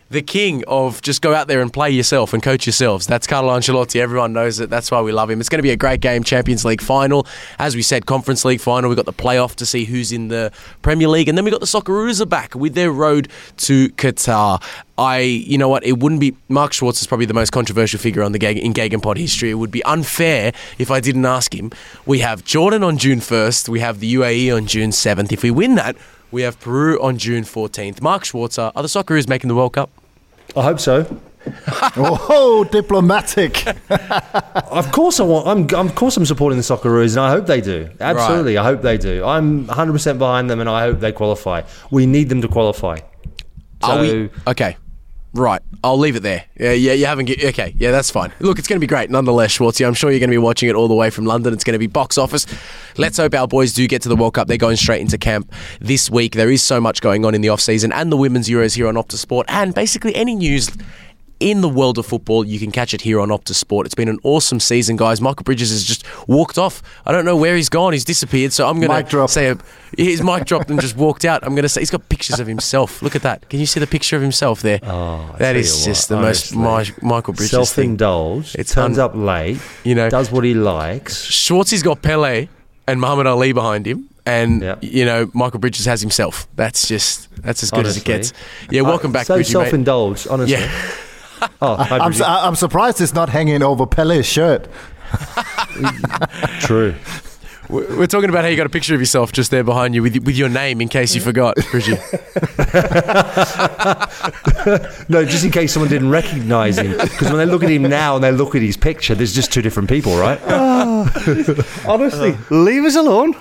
B: the king of just go out there and play yourself and coach yourselves. That's Carlo Ancelotti. Everyone knows it. That's why we love him. It's going to be a great game. Champions League final. As we said, Conference League final. We've got the playoff to see who's in the Premier League. And then we've got the Socceroos are back with their road to Qatar. You know what? It wouldn't be... Mark Schwartz is probably the most controversial figure in Gegenpod history. It would be unfair if I didn't ask him. We have Jordan on June 1st. We have the UAE on June 7th. If we win that, we have Peru on June 14th. Mark Schwartz, are the Socceroos making the World Cup?
C: I hope so.
D: Oh, diplomatic.
C: Of course I'm supporting the Socceroos, and I hope they do. Absolutely, right. I hope they do. I'm 100% behind them, and I hope they qualify. We need them to qualify.
B: Okay. Right, I'll leave it there. Yeah, you haven't get... Okay, yeah, that's fine. Look, it's going to be great nonetheless, Schwartzy. I'm sure you're going to be watching it all the way from London. It's going to be box office. Let's hope our boys do get to the World Cup. They're going straight into camp this week. There is so much going on in the off-season and the Women's Euros here on Optus Sport, and basically any news in the world of football, you can catch it here on Optus Sport. It's been an awesome season, guys. Michael Bridges has just walked off. I don't know where he's gone. He's disappeared. So I'm going to say his mic dropped and just walked out. I'm going to say he's got pictures of himself. Look at that. Can you see the picture of himself there?
C: Oh,
B: that is just the most Michael Bridges
C: self-indulged. It turns up late. Does what he likes.
B: Schwartzy's got Pele and Muhammad Ali behind him. And, Michael Bridges has himself. That's as good as it gets. Yeah, welcome back,
C: so
B: Bridgie,
C: self-indulged, honestly.
B: Yeah.
D: I'm surprised it's not hanging over Pele's shirt.
C: True.
B: We're talking about how you got a picture of yourself just there behind you with your name in case you forgot, Bridgie.
C: No, just in case someone didn't recognise him. Because when they look at him now and they look at his picture, there's just two different people, right?
F: Honestly, leave us alone.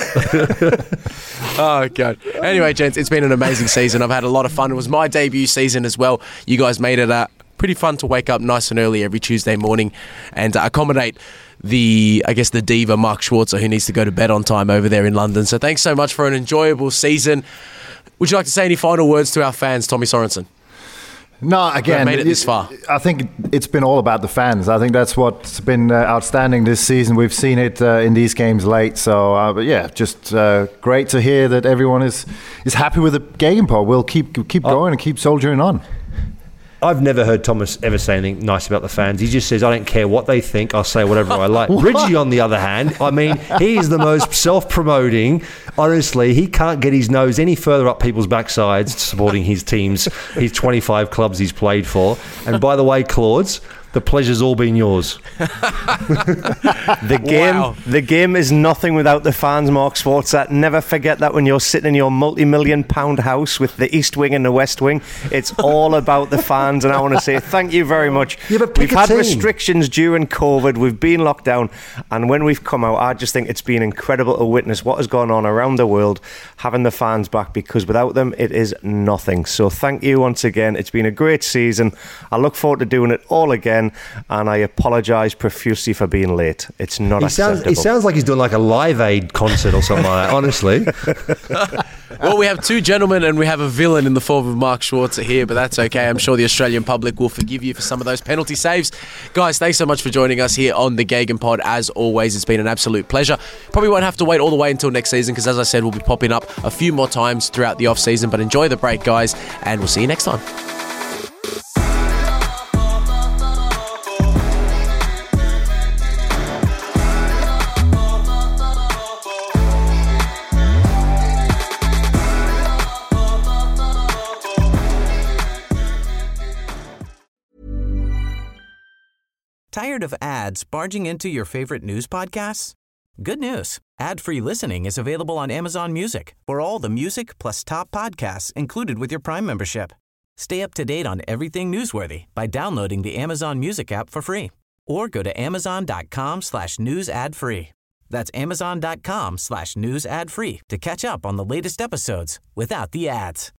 B: Oh, God. Anyway, gents, it's been an amazing season. I've had a lot of fun. It was my debut season as well. You guys made it pretty fun to wake up nice and early every Tuesday morning and accommodate the diva Mark Schwarzer, who needs to go to bed on time over there in London. So thanks so much for an enjoyable season. Would you like to say any final words to our fans, Tommy Sorensen?
D: No, again,
B: made it this far.
D: I think it's been all about the fans. I think that's what's been outstanding this season. We've seen it in these games late. So, just great to hear that everyone is happy with the Gegenpod. We'll keep going and keep soldiering on.
C: I've never heard Thomas ever say anything nice about the fans. He just says, I don't care what they think, I'll say whatever I like. Bridgie, on the other hand, I mean, he is the most self-promoting. Honestly, he can't get his nose any further up people's backsides supporting his teams, his 25 clubs he's played for. And by the way, Claudes, the pleasure's all been yours.
F: The game is nothing without the fans, Mark Schwarzer. Never forget that when you're sitting in your multi-million-pound house with the East Wing and the West Wing. It's all about the fans, and I want to say thank you very much.
C: Yeah, but
F: we've had restrictions during COVID. We've been locked down, and when we've come out, I just think it's been incredible to witness what has gone on around the world, having the fans back, because without them, it is nothing. So thank you once again. It's been a great season. I look forward to doing it all again. And I apologise profusely for being late. It's not acceptable.
C: He sounds like he's doing like a Live Aid concert or something like that, honestly.
B: Well, we have two gentlemen and we have a villain in the form of Mark Schwarzer here, but that's okay. I'm sure the Australian public will forgive you for some of those penalty saves. Guys, thanks so much for joining us here on the Gegenpod. As always, it's been an absolute pleasure. Probably won't have to wait all the way until next season because, as I said, we'll be popping up a few more times throughout the off-season. But enjoy the break, guys, and we'll see you next time.
E: Tired of ads barging into your favorite news podcasts? Good news. Ad-free listening is available on Amazon Music for all the music plus top podcasts included with your Prime membership. Stay up to date on everything newsworthy by downloading the Amazon Music app for free or go to amazon.com/news ad free. That's amazon.com/news ad free to catch up on the latest episodes without the ads.